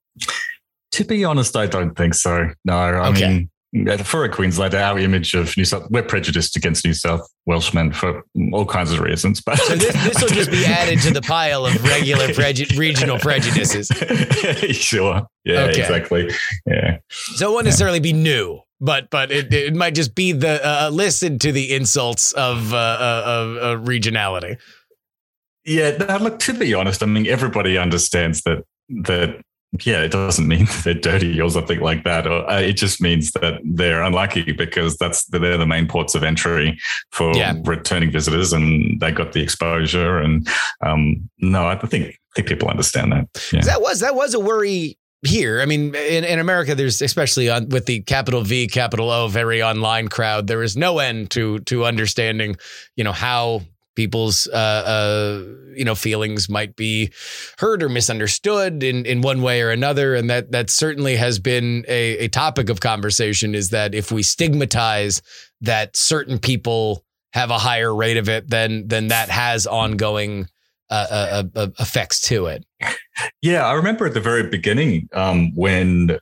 To be honest, I don't think so. No, I okay. mean, for a Queenslander, our image of New South, we're prejudiced against New South Welshmen for all kinds of reasons. But so this, this will just be added to the pile of regular preju- regional prejudices. Sure. Yeah, okay. Exactly. Yeah. So it won't necessarily be new, but but it, it might just be the uh, listen to the insults of uh, uh, of uh, regionality. Yeah. Now, look, to be honest, I mean, everybody understands that that. yeah, it doesn't mean they're dirty or something like that. Or, uh, it just means that they're unlucky because that's they're the main ports of entry for yeah. returning visitors, and they got the exposure. And um, no, I think I think people understand that. Yeah. That was that was a worry here. I mean, in, in America, there's especially on, with the capital V, capital O, very online crowd. There is no end to to understanding, you know, how people's, uh, uh, you know, feelings might be heard or misunderstood in, in one way or another. And that that certainly has been a, a topic of conversation, is that if we stigmatize that certain people have a higher rate of it, then, then that has ongoing uh, uh, uh, effects to it. Yeah, I remember at the very beginning um, when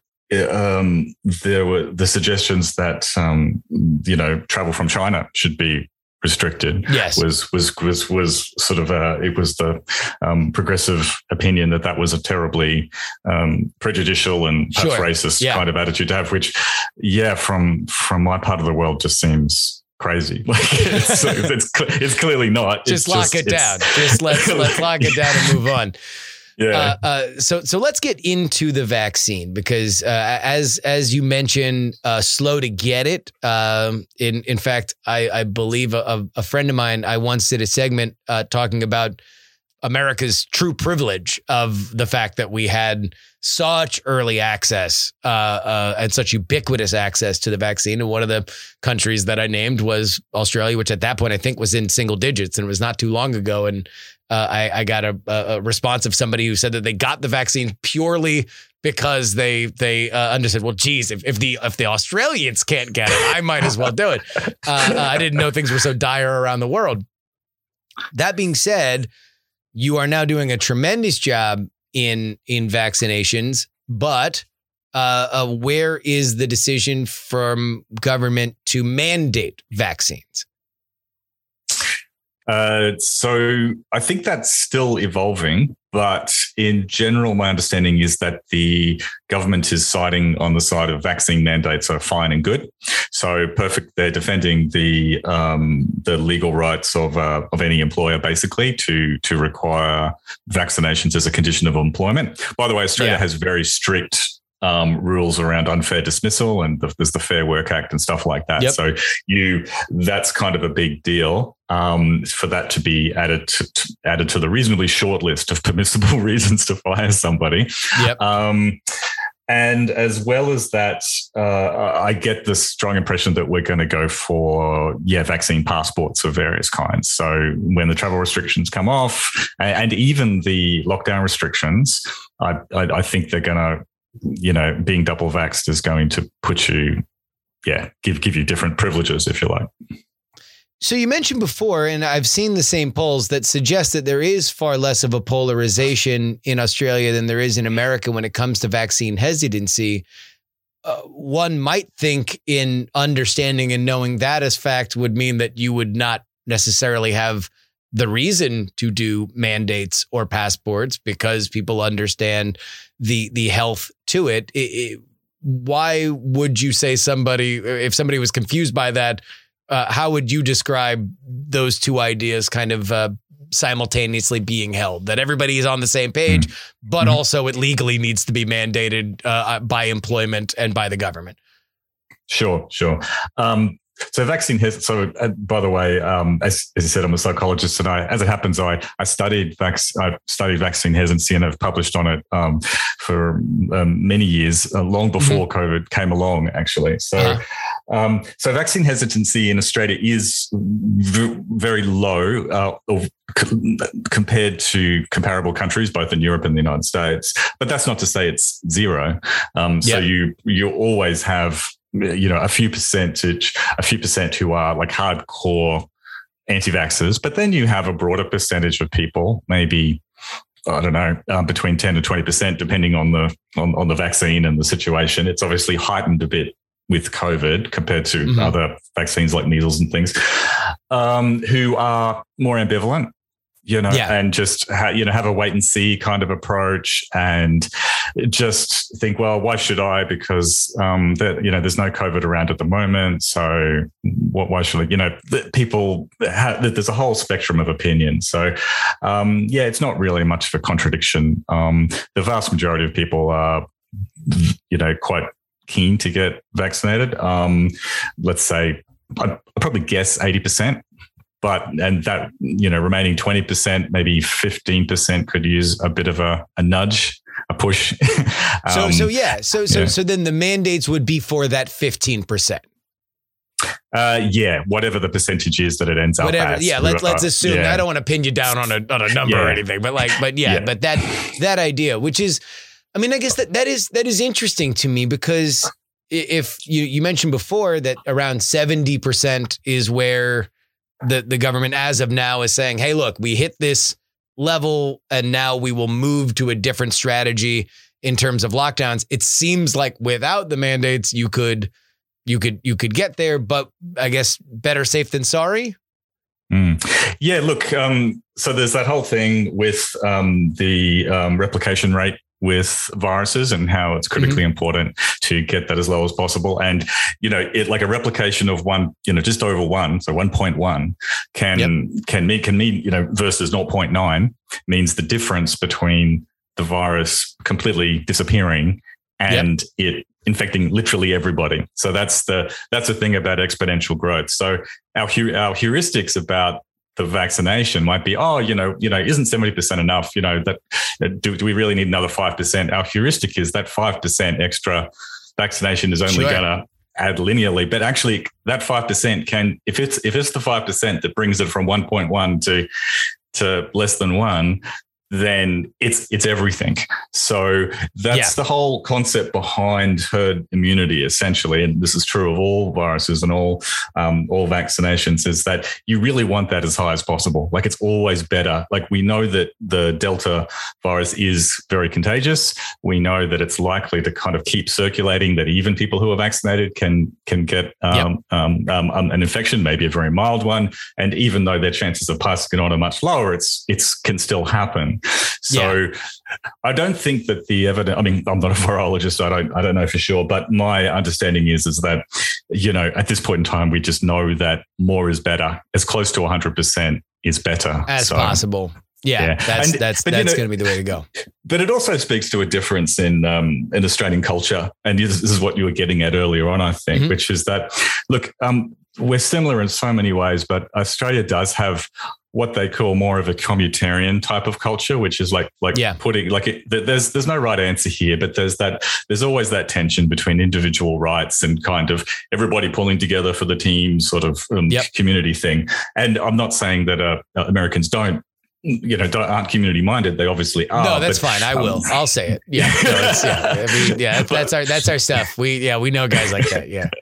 um, there were the suggestions that, um, you know, travel from China should be restricted. Yes. was was was was sort of a it was the um, progressive opinion that that was a terribly um, prejudicial and sure. racist yeah. kind of attitude to have. Which, yeah, from from my part of the world, just seems crazy. Like it's it's, it's clearly not. Just it's lock just, it down. Just let's let's lock it down and move on. Yeah. Uh, uh, so so let's get into the vaccine, because uh, as as you mentioned, uh, slow to get it. Um, in in fact, I, I believe a, a friend of mine, I once did a segment uh, talking about America's true privilege of the fact that we had such early access uh, uh, and such ubiquitous access to the vaccine. And one of the countries that I named was Australia, which at that point I think was in single digits, and it was not too long ago. And Uh, I, I got a, a response of somebody who said that they got the vaccine purely because they they uh, understood, well, geez, if, if the if the Australians can't get it, I might as well do it. Uh, uh, I didn't know things were so dire around the world. That being said, you are now doing a tremendous job in in vaccinations, but uh, uh, where is the decision from government to mandate vaccines? Uh, so I think that's still evolving, but in general, my understanding is that the government is siding on the side of vaccine mandates are fine and good. So perfect. They're defending the um, the legal rights of uh, of any employer, basically, to to require vaccinations as a condition of employment. By the way, Australia yeah. has very strict Um, rules around unfair dismissal, and the, there's the Fair Work Act and stuff like that. Yep. So you, that's kind of a big deal um, for that to be added to, to, added to the reasonably short list of permissible reasons to fire somebody. Yep. Um, and as well as that, uh, I get the strong impression that we're going to go for, yeah, vaccine passports of various kinds. So when the travel restrictions come off, and even the lockdown restrictions, I, I, I think they're going to, you know, being double vaxxed is going to put you, yeah, give give you different privileges, if you like. So you mentioned before, and I've seen the same polls that suggest that there is far less of a polarization in Australia than there is in America when it comes to vaccine hesitancy. Uh, one might think in understanding and knowing that as fact would mean that you would not necessarily have the reason to do mandates or passports because people understand the the health to it. It, it. Why would you say somebody, if somebody was confused by that, uh, how would you describe those two ideas kind of uh, simultaneously being held? That everybody is on the same page, mm-hmm. but also it legally needs to be mandated uh, by employment and by the government. Sure, sure. Um, So vaccine has, so uh, by the way, um, as, as you said, I'm a psychologist, and I, as it happens, I I studied vac, I studied vaccine hesitancy, and I've published on it um, for um, many years, uh, long before mm-hmm. COVID came along, actually. So, uh-huh. um, so vaccine hesitancy in Australia is v- very low uh, of, c- compared to comparable countries, both in Europe and the United States. But that's not to say it's zero. Um, yeah. So you you always have, you know, a few percentage, a few percent who are like hardcore anti-vaxxers, but then you have a broader percentage of people, maybe, I don't know, um, between ten to twenty percent, depending on the, on, on the vaccine and the situation. It's obviously heightened a bit with COVID compared to mm-hmm. other vaccines like measles and things, um, who are more ambivalent. You know, yeah. and just, ha- you know, have a wait and see kind of approach, and just think, well, why should I? Because, um, that, you know, there's no COVID around at the moment. So what, why should I, you know, people, have, there's a whole spectrum of opinion. So, um, yeah, it's not really much of a contradiction. Um, the vast majority of people are, you know, quite keen to get vaccinated. Um, let's say, I'd probably guess eighty percent. But, and that, you know, remaining twenty percent, maybe fifteen percent could use a bit of a, a nudge, a push. um, so, so yeah. So, so, yeah. so then the mandates would be for that fifteen percent. Uh, yeah, whatever the percentage is that it ends up Whatever, as. yeah. Let's let's assume. Yeah. I don't want to pin you down on a on a number Yeah. or anything, but like, but yeah, Yeah. but that that idea, which is, I mean, I guess that that is that is interesting to me because if you you mentioned before that around seventy percent is where the the government as of now is saying, hey, look, we hit this level and now we will move to a different strategy in terms of lockdowns. It seems like without the mandates, you could. You could you could get there, but I guess better safe than sorry. Mm. Yeah, look, um, so there's that whole thing with um, the um, replication rate with viruses and how it's critically mm-hmm. important to get that as low as possible. And, you know, it like a replication of one, you know, just over one, so one point one can yep. can mean, can mean, you know, versus zero point nine means the difference between the virus completely disappearing and yep. it infecting literally everybody. So that's the that's the thing about exponential growth. So our our heuristics about the vaccination might be, oh, you know, you know, isn't seventy percent enough? You know, that do, do we really need another five percent? Our heuristic is that five percent extra vaccination is only sure. going to add linearly, but actually that five percent can, if it's if it's the five percent that brings it from one point one to to less than one, then it's it's everything. So that's yeah. the whole concept behind herd immunity, essentially, and this is true of all viruses and all um, all vaccinations, is that you really want that as high as possible. Like it's always better. Like we know that the Delta virus is very contagious. We know that it's likely to kind of keep circulating, that even people who are vaccinated can can get um, yep. um, um, an infection, maybe a very mild one. And even though their chances of passing it on are much lower, it's it's can still happen. So yeah. I don't think that the evidence, I mean, I'm not a virologist, so I don't, I don't know for sure, but my understanding is, is that, you know, at this point in time, we just know that more is better. As close to one hundred percent is better. As so, possible. Yeah, yeah. that's, and, that's, that's you know, going to be the way to go. But it also speaks to a difference in, um, in Australian culture. And this is what you were getting at earlier on, I think, mm-hmm. which is that, look, um, we're similar in so many ways, but Australia does have what they call more of a communitarian type of culture, which is like like yeah. putting like it, there's there's no right answer here, but there's that there's always that tension between individual rights and kind of everybody pulling together for the team sort of um, yep. community thing. And I'm not saying that uh, Americans don't. You know, aren't community minded. They obviously are. No, that's but, fine. I will. Um, I'll say it. Yeah, no, it's, yeah, I mean, yeah. That's our that's our stuff. We yeah, we know guys like that. Yeah,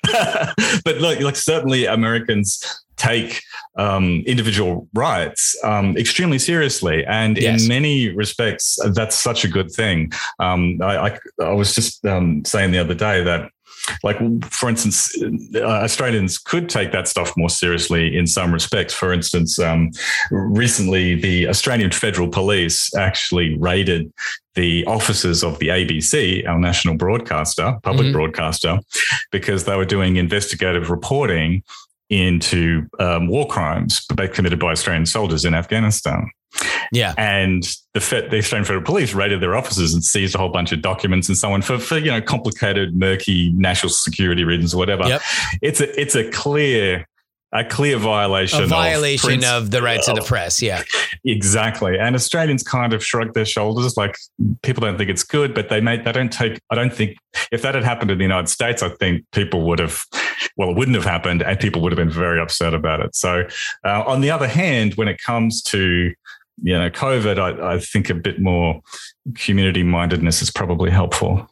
but look, like certainly Americans take um, individual rights um, extremely seriously, and yes. in many respects, that's such a good thing. Um, I, I I was just um, saying the other day that. Like, for instance, uh, Australians could take that stuff more seriously in some respects. For instance, um, recently the Australian Federal Police actually raided the offices of the A B C, our national broadcaster, public mm-hmm. broadcaster, because they were doing investigative reporting into um, war crimes committed by Australian soldiers in Afghanistan. Yeah. And the, Fed, the Australian Federal Police raided their offices and seized a whole bunch of documents and so on for, for you know, complicated, murky national security reasons or whatever. Yep. It's a it's a clear a clear violation, a violation of, of the rights of the press. Yeah, exactly. And Australians kind of shrug their shoulders, like people don't think it's good, but they may they don't take. I don't think if that had happened in the United States, I think people would have. Well, it wouldn't have happened, and people would have been very upset about it. So, uh, on the other hand, when it comes to you know COVID, I, I think a bit more community mindedness is probably helpful.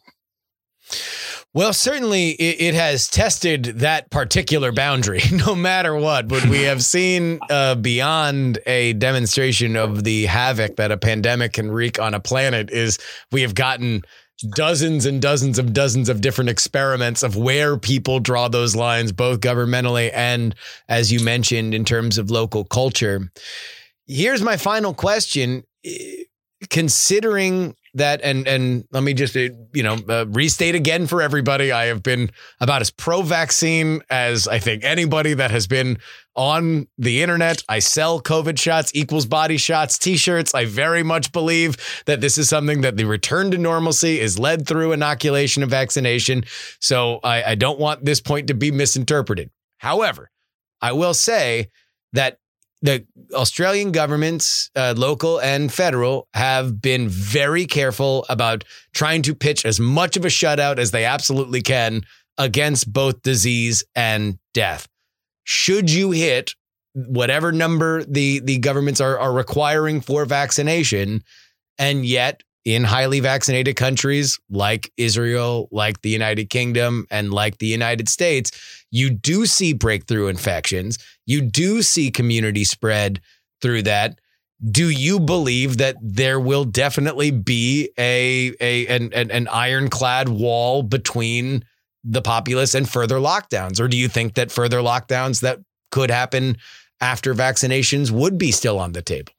Well, certainly it, it has tested that particular boundary, no matter what. But we have seen uh, beyond a demonstration of the havoc that a pandemic can wreak on a planet is we have gotten dozens and dozens of dozens of different experiments of where people draw those lines, both governmentally and, as you mentioned, in terms of local culture. Here's my final question. Considering that, and and let me just, you know, uh, restate again for everybody, I have been about as pro-vaccine as I think anybody that has been on the internet. I sell COVID shots equals body shots t-shirts. I very much believe that this is something that the return to normalcy is led through inoculation and vaccination. So I, I don't want this point to be misinterpreted. However, I will say that the Australian governments, uh, local and federal, have been very careful about trying to pitch as much of a shutout as they absolutely can against both disease and death. Should you hit whatever number the, the governments are, are requiring for vaccination, and yet in highly vaccinated countries like Israel, like the United Kingdom, and like the United States, you do see breakthrough infections. You do see community spread through that. Do you believe that there will definitely be a, a an, an, an ironclad wall between the populace and further lockdowns? Or do you think that further lockdowns that could happen after vaccinations would be still on the table?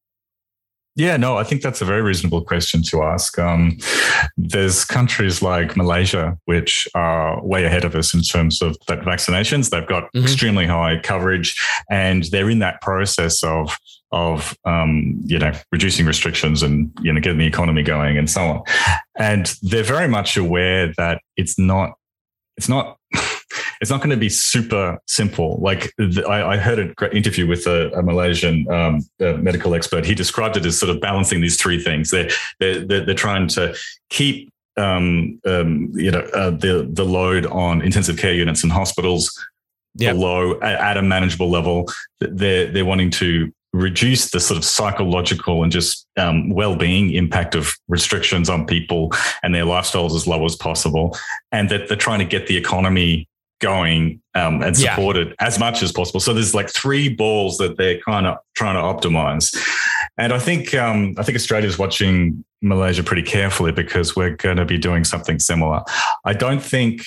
Yeah, no, I think that's a very reasonable question to ask. Um, there's countries like Malaysia, which are way ahead of us in terms of that vaccinations. They've got mm-hmm. extremely high coverage, and they're in that process of of um, you know reducing restrictions and you know getting the economy going and so on. And they're very much aware that it's not it's not. It's not going to be super simple. Like the, I, I heard a great interview with a, a Malaysian um, a medical expert. He described it as sort of balancing these three things. They're they're, they're, they're trying to keep um, um, you know uh, the the load on intensive care units and hospitals yep. below at, at a manageable level. They're they're wanting to reduce the sort of psychological and just um, well-being impact of restrictions on people and their lifestyles as low as possible, and that they're trying to get the economy going um, and supported yeah. as much as possible. So there's like three balls that they're kind of trying to optimize. And I think um, I think Australia's watching Malaysia pretty carefully because we're going to be doing something similar. I don't think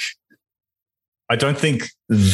I don't think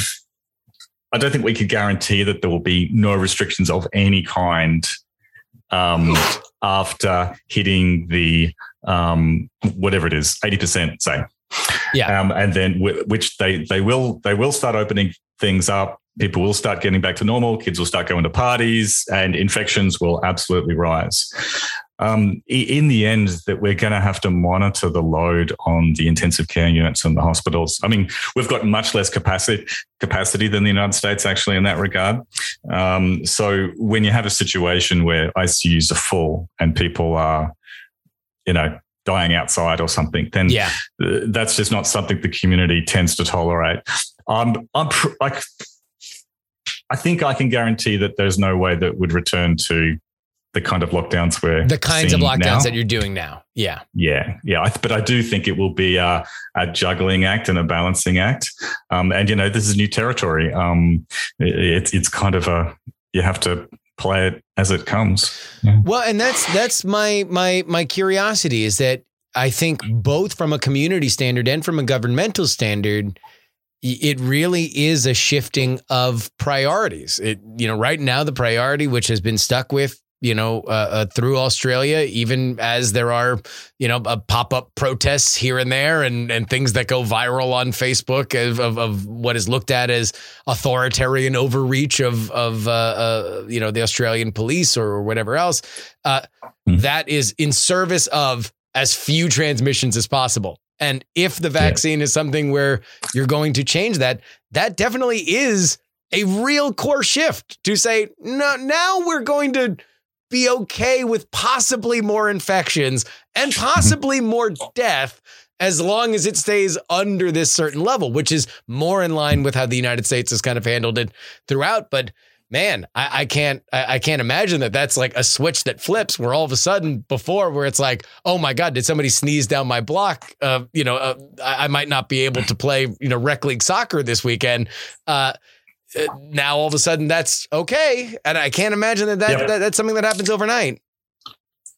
I don't think we could guarantee that there will be no restrictions of any kind um, after hitting the um, whatever it is, eighty percent, say. Yeah, um, and then w- which they they will they will start opening things up. People will start getting back to normal. Kids will start going to parties, and infections will absolutely rise. Um, in the end, that we're going to have to monitor the load on the intensive care units and the hospitals. I mean, we've got much less capacity capacity than the United States actually in that regard. Um, so when you have a situation where I C Us are full and people are, you know, dying outside or something, then yeah. that's just not something the community tends to tolerate. Um, I'm pr- like, I think I can guarantee that there's no way that would return to the kind of lockdowns we're the kinds of lockdowns now. that you're doing now. Yeah, yeah, yeah. I, but I do think it will be a, a juggling act and a balancing act. Um, and you know, this is new territory. Um, it, it's it's kind of a you have to play it as it comes. Yeah. Well, and that's that's my my my curiosity is that I think both from a community standard and from a governmental standard, it really is a shifting of priorities. It you know right now the priority which has been stuck with you know uh, uh, through Australia, even as there are you know uh, pop-up protests here and there and and things that go viral on Facebook of of, of what is looked at as authoritarian overreach of of uh, uh, you know the Australian police or whatever else. Uh, mm. That is in service of as few transmissions as possible. And if the vaccine yeah. is something where you're going to change that, that definitely is a real core shift to say, no, now we're going to be okay with possibly more infections and possibly more death as long as it stays under this certain level, which is more in line with how the United States has kind of handled it throughout. But man, I, I can't I, I can't imagine that that's like a switch that flips where all of a sudden before where it's like, oh my God, did somebody sneeze down my block? Uh, you know, uh, I, I might not be able to play, you know, rec league soccer this weekend. Uh, now all of a sudden that's okay. And I can't imagine that, that, yep. that that's something that happens overnight.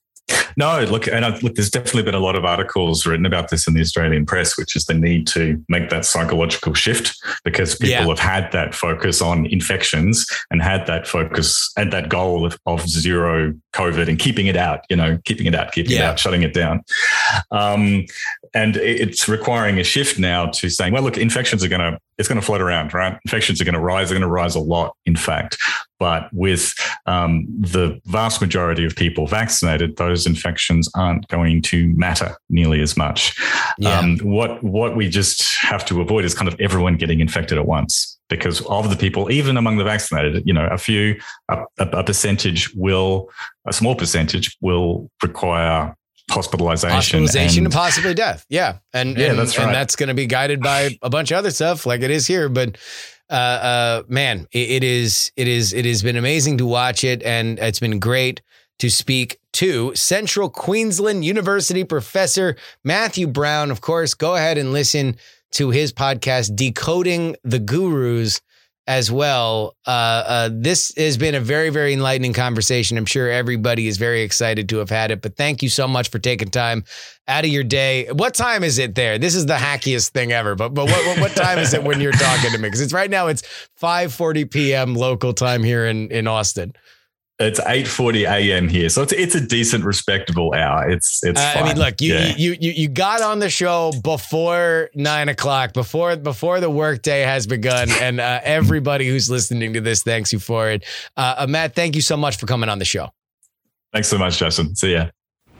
No, look, and I, look, there's definitely been a lot of articles written about this in the Australian press, which is the need to make that psychological shift because people Yeah. have had that focus on infections and had that focus and that goal of, of zero COVID and keeping it out, you know, keeping it out, keeping it Yeah. out, shutting it down. Um, and it's requiring a shift now to saying, well, look, infections are going to, it's going to float around, right? Infections are going to rise, they're going to rise a lot, in fact. But with um, the vast majority of people vaccinated, those infections aren't going to matter nearly as much. Yeah. Um, what what we just have to avoid is kind of everyone getting infected at once, because of the people, even among the vaccinated, you know, a few, a, a percentage will, a small percentage will require hospitalization, Hospitalization and, and possibly death. Yeah. And, Yeah, and, that's right. and that's going to be guided by a bunch of other stuff like it is here. But uh, uh, man, it, it is, it is, it has been amazing to watch it. And it's been great to speak to Central Queensland University professor Matthew Brown. Of course, go ahead and listen to his podcast, Decoding the Gurus, as well. Uh, uh, this has been a very, very enlightening conversation. I'm sure everybody is very excited to have had it, but thank you so much for taking time out of your day. What time is it there? This is the hackiest thing ever, but but what, what, what time is it when you're talking to me? Because it's right now, it's five forty p.m. local time here in, in Austin. It's eight forty a.m. here, so it's it's a decent, respectable hour. It's it's. Uh, fine. I mean, look, you, Yeah. you you you got on the show before nine o'clock, before before the workday has begun, and uh, everybody who's listening to this thanks you for it. Uh, uh, Matt, thank you so much for coming on the show. Thanks so much, Justin. See ya.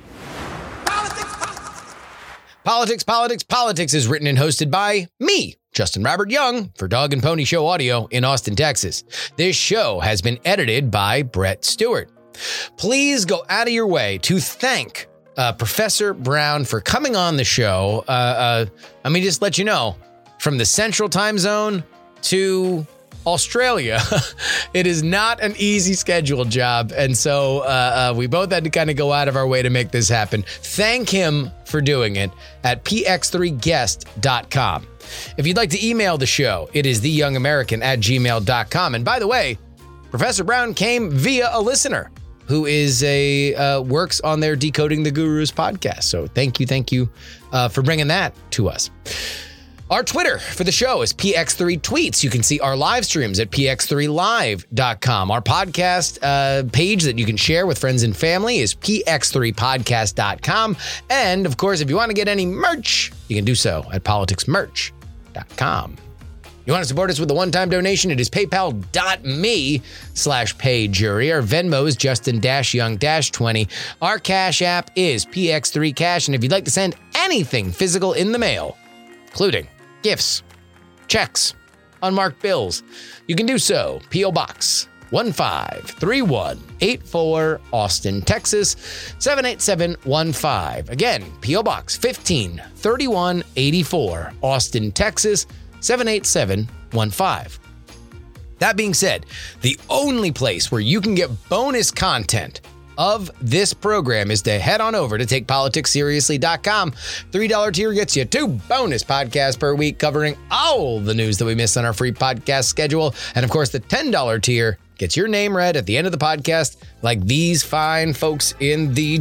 Politics, politics. Politics, Politics, Politics is written and hosted by me, Justin Robert Young, for Dog and Pony Show Audio in Austin, Texas. This show has been edited by Brett Stewart. Please go out of your way to thank uh, Professor Brown for coming on the show. Uh, uh, let me just let you know, from the Central Time Zone to Australia, it is not an easy schedule job. And so uh, uh, we both had to kind of go out of our way to make this happen. Thank him for doing it at p x three guest dot com. If you'd like to email the show, it is the young american at gmail dot com. And by the way, Professor Brown came via a listener who is a uh, works on their Decoding the Gurus podcast. So thank you, thank you uh, for bringing that to us. Our Twitter for the show is P X three Tweets. You can see our live streams at p x three live dot com. Our podcast uh, page that you can share with friends and family is p x three podcast dot com. And of course, if you want to get any merch, you can do so at politics merch dot com. You want to support us with a one-time donation? It is paypal.me slash payjury. Our Venmo is Justin-Young twenty. Our Cash App is P X three Cash. And if you'd like to send anything physical in the mail, including gifts, checks, unmarked bills, you can do so. P O Box one five three one eight four, Austin, Texas seven eight seven one five. Again, P O Box fifteen thirty-one eighty-four, Austin, Texas seven eight seven one five. That being said, the only place where you can get bonus content of this program is to head on over to take politics seriously dot com. three dollars tier gets you two bonus podcasts per week covering all the news that we miss on our free podcast schedule. And of course, the ten dollars tier gets your name read at the end of the podcast, like these fine folks in the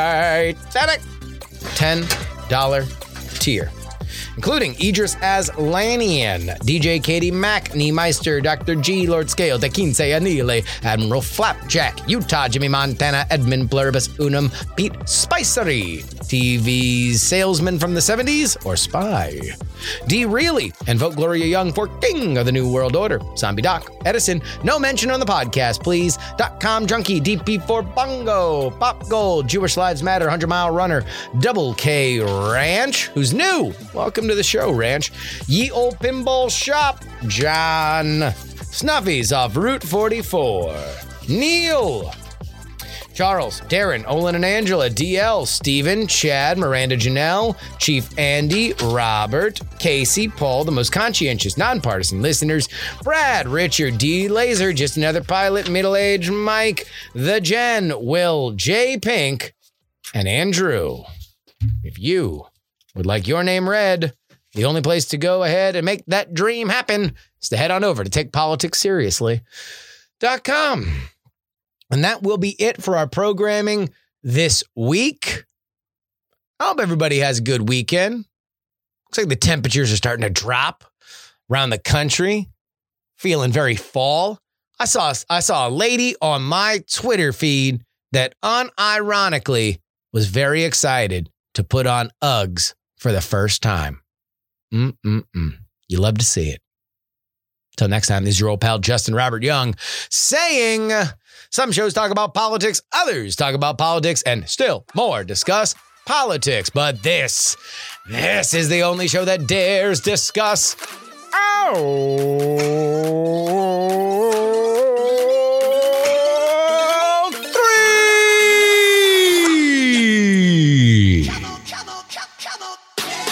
Titanic. ten dollars tier, including Idris Aslanian, D J Katie Mack, Niemeister, Doctor G, Lord Scale, De Quince Anile, Admiral Flapjack, Utah, Jimmy Montana, Edmund Blurbus Unum, Pete Spicery, T V salesman from the seventies, or spy. D. Reilly, and vote Gloria Young for King of the New World Order. Zombie Doc, Edison, no mention on the podcast, please. Dot com Junkie, D P for Bongo, Pop Gold, Jewish Lives Matter, one hundred mile Runner, Double K Ranch, who's new. Welcome to the show, Ranch. Ye Old Pinball Shop, John. Snuffies off Route forty-four. Neil. Charles, Darren, Olin and Angela, D L, Steven, Chad, Miranda Janelle, Chief Andy, Robert, Casey, Paul, the most conscientious, nonpartisan listeners, Brad, Richard, D. Laser, Just Another Pilot, Middle-Aged Mike, The Jen, Will, J. Pink, and Andrew. If you would like your name read, the only place to go ahead and make that dream happen is to head on over to take politics seriously dot com. And that will be it for our programming this week. I hope everybody has a good weekend. Looks like the temperatures are starting to drop around the country. Feeling very fall. I saw I saw a lady on my Twitter feed that unironically was very excited to put on Uggs for the first time. Mm-mm-mm. You love to see it. Till next time, this is your old pal Justin Robert Young saying some shows talk about politics, others talk about politics, and still more discuss politics. But this, this is the only show that dares discuss. Oh, three. Come on, come on, come on.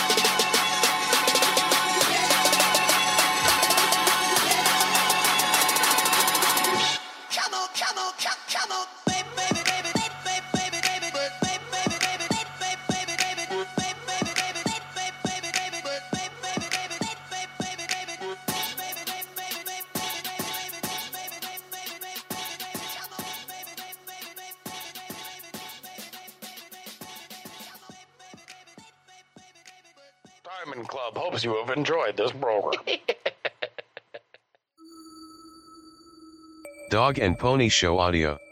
Come on, come on, come on. Baby, baby, baby, baby, baby, baby, baby, baby, baby, baby, baby, baby, Diamond Club hopes you have enjoyed this program. Dog and Pony Show audio.